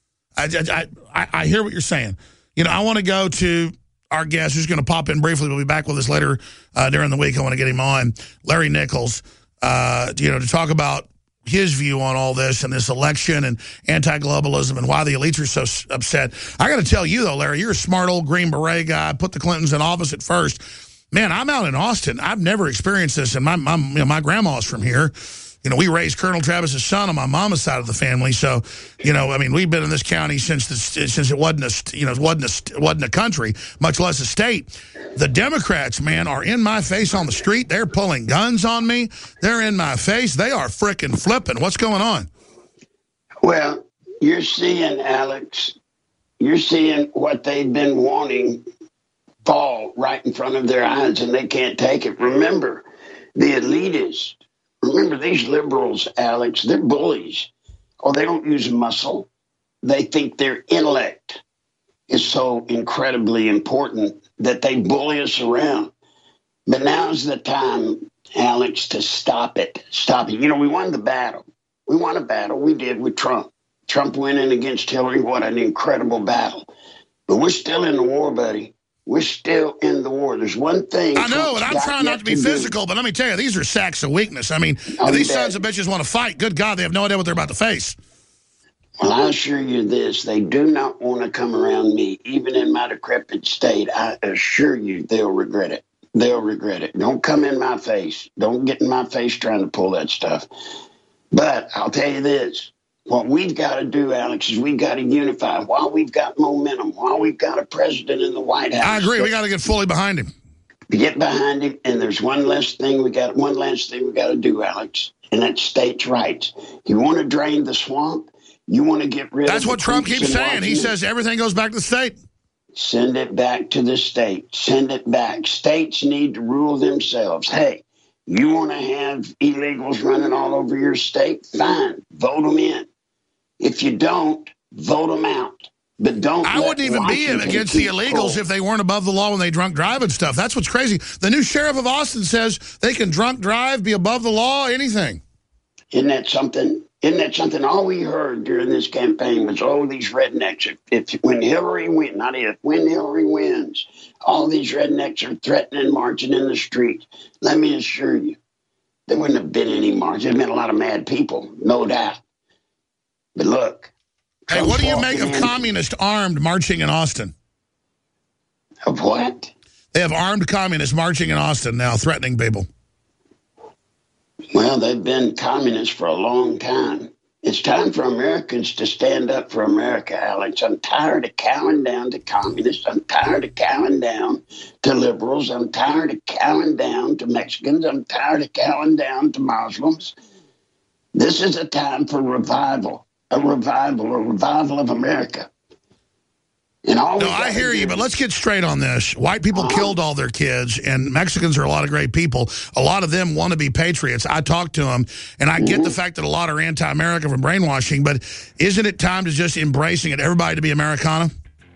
A: I hear what you're saying. I want to go to our guest who's going to pop in briefly. We'll be back with us later during the week. I want to get him on, Larry Nichols, to talk about his view on all this and this election and anti-globalism and why the elites are so upset. I got to tell you, though, Larry, you're a smart old Green Beret guy. Put the Clintons in office at first. Man, I'm out in Austin. I've never experienced this, and my grandma's from here. We raised Colonel Travis's son on my mama's side of the family. So, we've been in this county since it wasn't a country, much less a state. The Democrats, man, are in my face on the street. They're pulling guns on me. They're in my face. They are frickin' flipping. What's going on?
K: Well, you're seeing, Alex, what they've been wanting fall right in front of their eyes and they can't take it. Remember, the elitists, remember these liberals, Alex, they're bullies. Oh, they don't use muscle. They think their intellect is so incredibly important that they bully us around. But now's the time, Alex, to stop it. Stop it. You know, we won the battle. We won a battle. We did with Trump. Trump winning against Hillary. What an incredible battle. But we're still in the war, buddy. We're still in the war. There's one thing.
A: I know, and I'm trying not to be physical, but let me tell you, these are sacks of weakness. I mean, if these sons of bitches want to fight, good God, they have no idea what they're about to face.
K: Well, I assure you this, they do not want to come around me, even in my decrepit state. I assure you they'll regret it. They'll regret it. Don't come in my face. Don't get in my face trying to pull that stuff. But I'll tell you this. What we've got to do, Alex, is we've got to unify. While we've got momentum, while we've got a president in the White House.
A: I agree. We got to get fully behind him.
K: Get behind him, and there's one last thing we got to do, Alex, and that's states' rights. You want to drain the swamp? You want to get rid of
A: That's what Trump keeps saying. He says everything goes back to the state.
K: Send it back to the state. Send it back. States need to rule themselves. Hey, you want to have illegals running all over your state? Fine. Vote them in. If you don't, vote them out. But don't.
A: I wouldn't even be against the illegals if they weren't above the law when they drunk drive and stuff. That's what's crazy. The new sheriff of Austin says they can drunk drive, be above the law, anything.
K: Isn't that something? Isn't that something? All we heard during this campaign was, oh, these rednecks. When Hillary wins, not if, when Hillary wins, all these rednecks are threatening marching in the streets. Let me assure you, there wouldn't have been any march. There'd been a lot of mad people, no doubt. But look.
A: Hey, what do you make of communists armed marching in Austin?
K: Of what?
A: They have armed communists marching in Austin now, threatening people.
K: Well, they've been communists for a long time. It's time for Americans to stand up for America, Alex. I'm tired of cowing down to communists. I'm tired of cowing down to liberals. I'm tired of cowing down to Mexicans. I'm tired of cowing down to Muslims. This is a time for revival. A revival of America. And all
A: no, I hear you, but let's get straight on this. White people killed all their kids, and Mexicans are a lot of great people. A lot of them want to be patriots. I talk to them, and I get the fact that a lot are anti-American from brainwashing, but isn't it time to just embracing it, everybody to be Americana?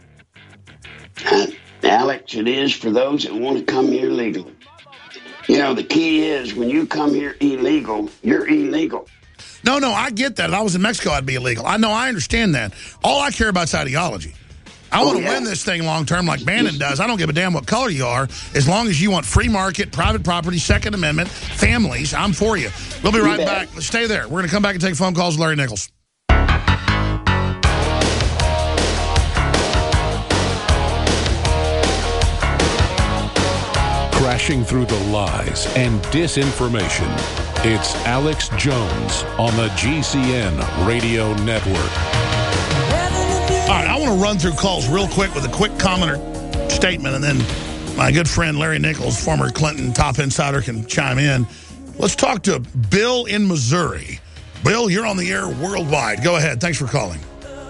K: Alex, it is for those that want to come here legally. You know, the key is when you come here illegal, you're illegal.
A: No, I get that. If I was in Mexico, I'd be illegal. I understand that. All I care about is ideology. I want to win this thing long term like Bannon does. I don't give a damn what color you are. As long as you want free market, private property, Second Amendment, families, I'm for you. We'll be right back. Stay there. We're going to come back and take phone calls with Larry Nichols.
B: Crashing through the lies and disinformation. It's Alex Jones on the GCN Radio Network.
A: All right, I want to run through calls real quick with a quick comment or statement, and then my good friend Larry Nichols, former Clinton top insider, can chime in. Let's talk to Bill in Missouri. Bill, you're on the air worldwide. Go ahead. Thanks for calling.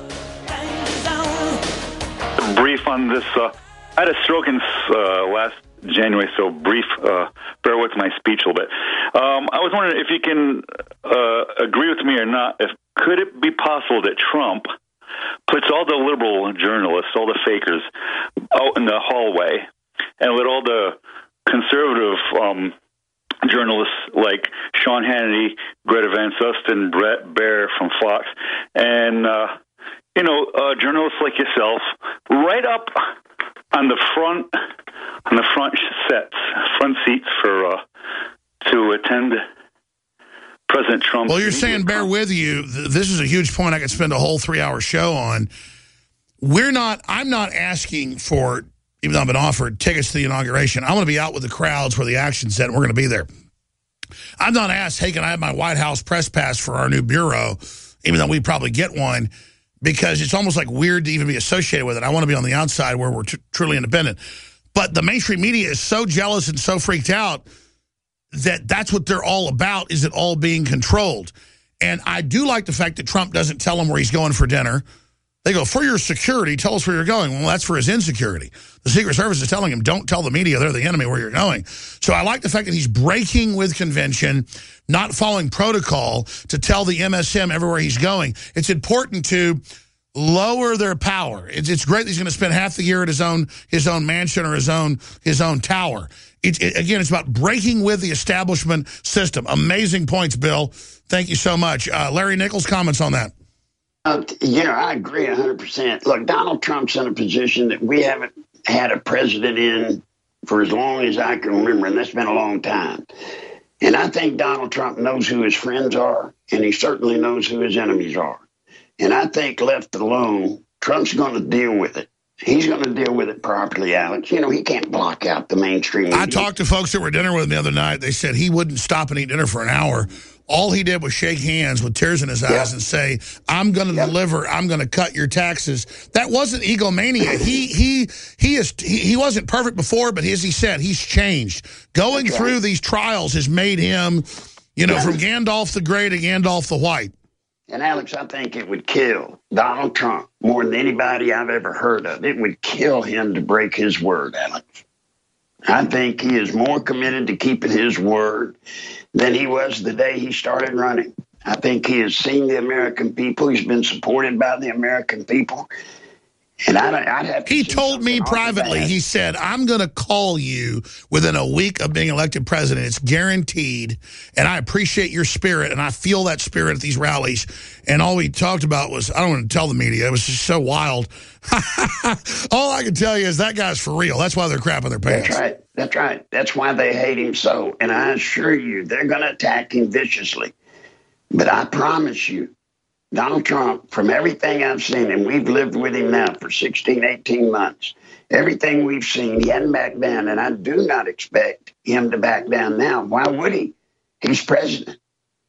L: Brief on this. I had a stroke in last January, so brief. Bear with my speech a little bit. I was wondering if you can agree with me or not. Could it be possible that Trump puts all the liberal journalists, all the fakers, out in the hallway, and let all the conservative journalists like Sean Hannity, Greta Van Susteren, Brett Baer from Fox, and journalists like yourself, right up on the front seats for to attend President Trump.
A: Well, you're saying, bear with you, this is a huge point I could spend a whole 3-hour show on. I'm not asking for, even though I've been offered tickets to the inauguration, I want to be out with the crowds where the action's at, and we're going to be there. I'm not asked, hey, can I have my White House press pass for our new bureau, even though we probably get one, because it's almost like weird to even be associated with it. I want to be on the outside where we're truly independent. But the mainstream media is so jealous and so freaked out that that's what they're all about, is it all being controlled. And I do like the fact that Trump doesn't tell them where he's going for dinner, They go, for your security, tell us where you're going. Well, that's for his insecurity. The Secret Service is telling him, don't tell the media they're the enemy where you're going. So I like the fact that he's breaking with convention, not following protocol to tell the MSM everywhere he's going. It's important to lower their power. It's great that he's going to spend half the year at his own mansion or his own tower. Again, it's about breaking with the establishment system. Amazing points, Bill. Thank you so much. Larry Nichols, comments on that?
K: I agree 100%. Look, Donald Trump's in a position that we haven't had a president in for as long as I can remember, and that's been a long time. And I think Donald Trump knows who his friends are, and he certainly knows who his enemies are. And I think left alone, Trump's going to deal with it. He's going to deal with it properly, Alex. He can't block out the mainstream media.
A: I talked to folks that were at dinner with him the other night. They said he wouldn't stop and eat dinner for an hour. All he did was shake hands with tears in his eyes and say, I'm going to deliver. I'm going to cut your taxes. That wasn't egomania. He wasn't perfect before, but as he said, he's changed. Going through these trials has made him, from Gandalf the Grey to Gandalf the White.
K: And, Alex, I think it would kill Donald Trump more than anybody I've ever heard of. It would kill him to break his word, Alex. I think he is more committed to keeping his word than he was the day he started running. I think he has seen the American people. He's been supported by the American people. And I'd have to.
A: He told me privately, he said, I'm going to call you within a week of being elected president. It's guaranteed. And I appreciate your spirit. And I feel that spirit at these rallies. And all we talked about was, I don't want to tell the media. It was just so wild. All I can tell you is that guy's for real. That's why they're crapping their pants.
K: That's right. That's right. That's why they hate him so. And I assure you, they're going to attack him viciously. But I promise you, Donald Trump, from everything I've seen, and we've lived with him now for 16, 18 months, everything we've seen, he hadn't backed down, and I do not expect him to back down now. Why would he? He's president.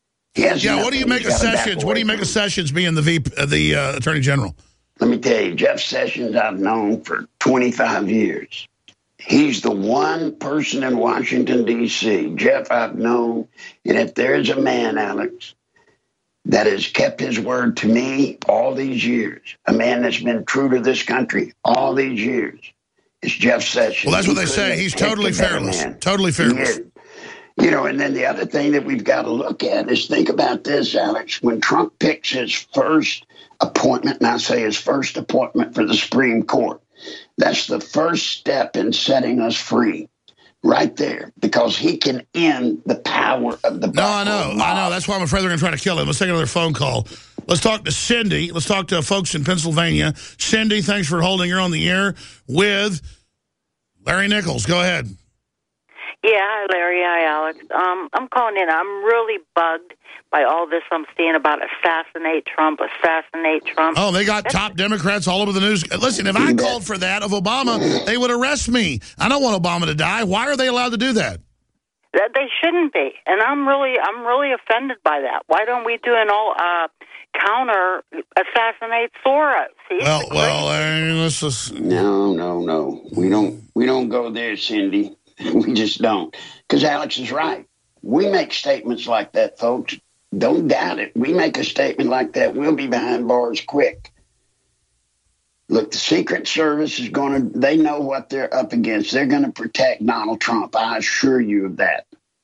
A: What do you make of Sessions? What do you make of Sessions being the Attorney General?
K: Let me tell you, Jeff Sessions I've known for 25 years. He's the one person in Washington, D.C., Jeff, I've known, and if there's a man, Alex, that has kept his word to me all these years, a man that's been true to this country all these years, it's Jeff Sessions.
A: Well, that's what they say. He's totally fearless. Totally fearless.
K: And then the other thing that we've got to look at is think about this, Alex. When Trump picks his first appointment, and I say his first appointment for the Supreme Court, that's the first step in setting us free. Right there, because he can end the power of the
A: I know. That's why I'm afraid they're going to try to kill him. Let's take another phone call. Let's talk to Cindy. Let's talk to folks in Pennsylvania. Cindy, thanks for holding. You're on the air with Larry Nichols. Go ahead.
M: Yeah, hi, Larry. Hi, Alex. I'm calling in. I'm really bugged by all this I'm seeing about assassinate Trump.
A: Oh, they got top Democrats all over the news. Listen, if I called for that of Obama, they would arrest me. I don't want Obama to die. Why are they allowed to do that?
M: They shouldn't be. And I'm really offended by that. Why don't we do an all counter assassinate Soros?
A: Let's just...
K: No. We don't go there, Cindy. We just don't. Because Alex is right. We make statements like that, folks. Don't doubt it. We make a statement like that, we'll be behind bars quick. Look, the Secret Service is they know what they're up against. They're going to protect Donald Trump. I assure you of that.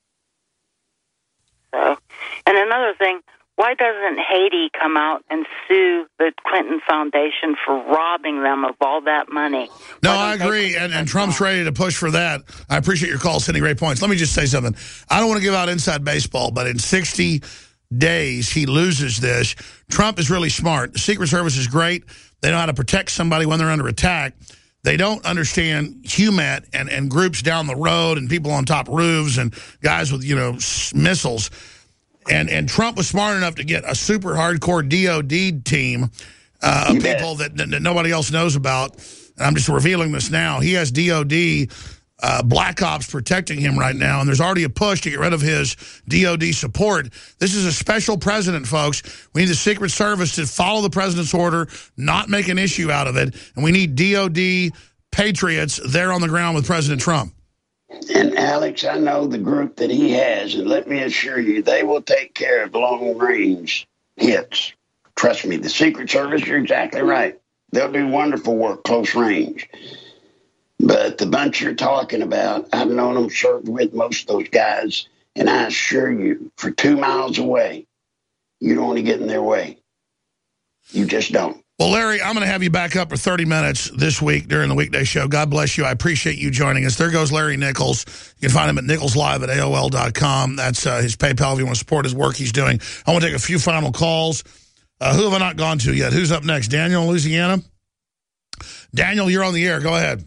M: And another thing, why doesn't Haiti come out and sue the Clinton Foundation for robbing them of all that money?
A: No, I agree, and Trump's ready to push for that. I appreciate your call, sending great points. Let me just say something. I don't want to give out inside baseball, but in 60 days, he loses this. Trump is really smart. The Secret Service is great. They know how to protect somebody when they're under attack. They don't understand HUMAT and groups down the road and people on top roofs and guys with, missiles. And Trump was smart enough to get a super hardcore DOD team of people that nobody else knows about. And I'm just revealing this now. He has DOD Black Ops protecting him right now, and there's already a push to get rid of his DOD support. This is a special president, folks. We need the Secret Service to follow the president's order, not make an issue out of it, and we need DOD patriots there on the ground with President Trump.
K: And, Alex, I know the group that he has, and let me assure you, they will take care of long-range hits. Trust me, the Secret Service, you're exactly right. They'll do wonderful work close range. But the bunch you're talking about, I've known them, served with most of those guys, and I assure you, for 2 miles away, you don't want to get in their way. You just don't.
A: Well, Larry, I'm going to have you back up for 30 minutes this week during the weekday show. God bless you. I appreciate you joining us. There goes Larry Nichols. You can find him at nicholslive@AOL.com. That's his PayPal if you want to support his work he's doing. I want to take a few final calls. Who have I not gone to yet? Who's up next? Daniel in Louisiana? Daniel, you're on the air. Go ahead.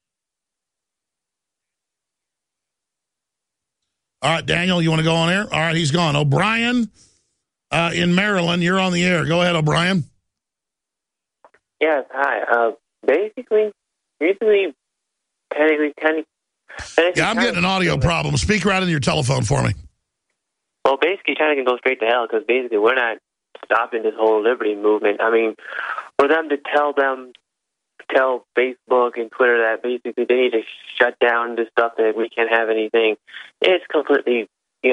A: All right, Daniel, you want to go on air? All right, he's gone. O'Brien in Maryland, you're on the air. Go ahead, O'Brien.
N: Yes, hi. Basically, recently,
A: yeah, I'm getting an audio problem. Speak right into your telephone for me.
N: Well, basically, China can go straight to hell because basically we're not stopping this whole liberty movement. I mean, for them to tell Facebook and Twitter that basically they need to shut down this stuff, that we can't have anything, it's completely,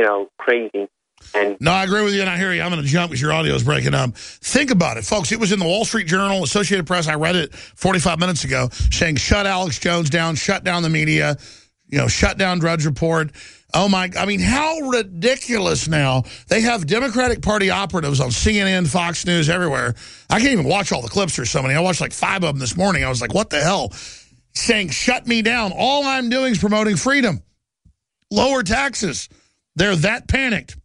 N: crazy. And
A: no, I agree with you, and I hear you. I'm going to jump because your audio is breaking up. Think about it, folks. It was in the Wall Street Journal, Associated Press. I read it 45 minutes ago, saying shut Alex Jones down, shut down the media, shut down Drudge Report. Oh, I mean, how ridiculous now. They have Democratic Party operatives on CNN, Fox News, everywhere. I can't even watch all the clips. There's so many. I watched like 5 of them this morning. I was like, what the hell? Saying shut me down. All I'm doing is promoting freedom. Lower taxes. They're that panicked.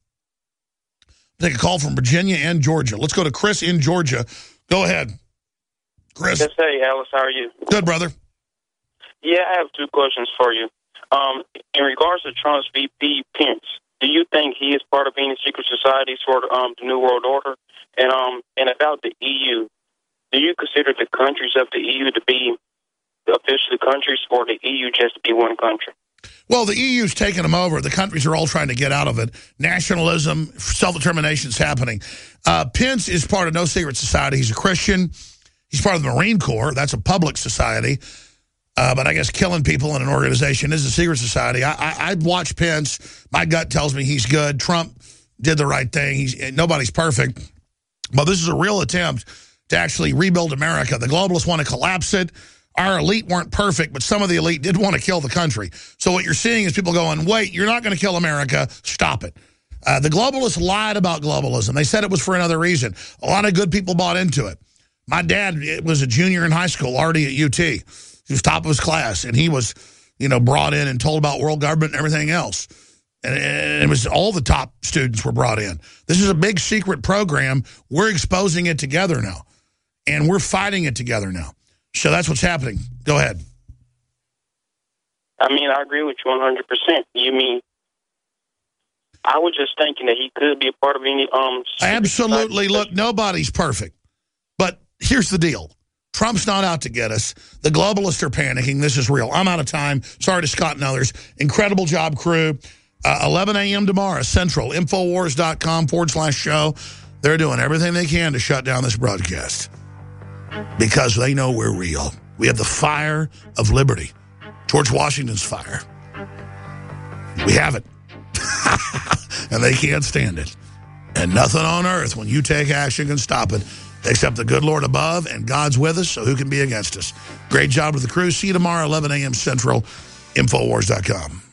A: Take a call from Virginia and Georgia. Let's go to Chris in Georgia. Go ahead, Chris.
O: Yes, hey, Alex, how are you?
A: Good, brother.
O: Yeah, I have 2 questions for you. In regards to Trump's VP Pence, do you think he is part of any secret societies for the New World Order? And about the EU, do you consider the countries of the EU to be the official countries, or the EU just to be one country?
A: Well, the EU's taken them over. The countries are all trying to get out of it. Nationalism, self-determination is happening. Pence is part of no secret society. He's a Christian. He's part of the Marine Corps. That's a public society. But I guess killing people in an organization is a secret society. I'd watch Pence. My gut tells me he's good. Trump did the right thing. Nobody's perfect. But this is a real attempt to actually rebuild America. The globalists want to collapse it. Our elite weren't perfect, but some of the elite did want to kill the country. So what you're seeing is people going, wait, you're not going to kill America. Stop it. The globalists lied about globalism. They said it was for another reason. A lot of good people bought into it. My dad was a junior in high school, already at UT. He was top of his class, and he was, brought in and told about world government and everything else. And it was all the top students were brought in. This is a big secret program. We're exposing it together now, and we're fighting it together now. So that's what's happening. Go ahead.
O: I mean, I agree with you 100%. You mean, I was just thinking that he could be a part of any...
A: Absolutely. Look, nobody's perfect. But here's the deal. Trump's not out to get us. The globalists are panicking. This is real. I'm out of time. Sorry to Scott and others. Incredible job, crew. 11 a.m. tomorrow, Central, Infowars.com/show. They're doing everything they can to shut down this broadcast because they know we're real. We have the fire of liberty. George Washington's fire. We have it. And they can't stand it. And nothing on earth, when you take action, can stop it, except the good Lord above, and God's with us, so who can be against us? Great job with the crew. See you tomorrow, 11 a.m. Central, Infowars.com.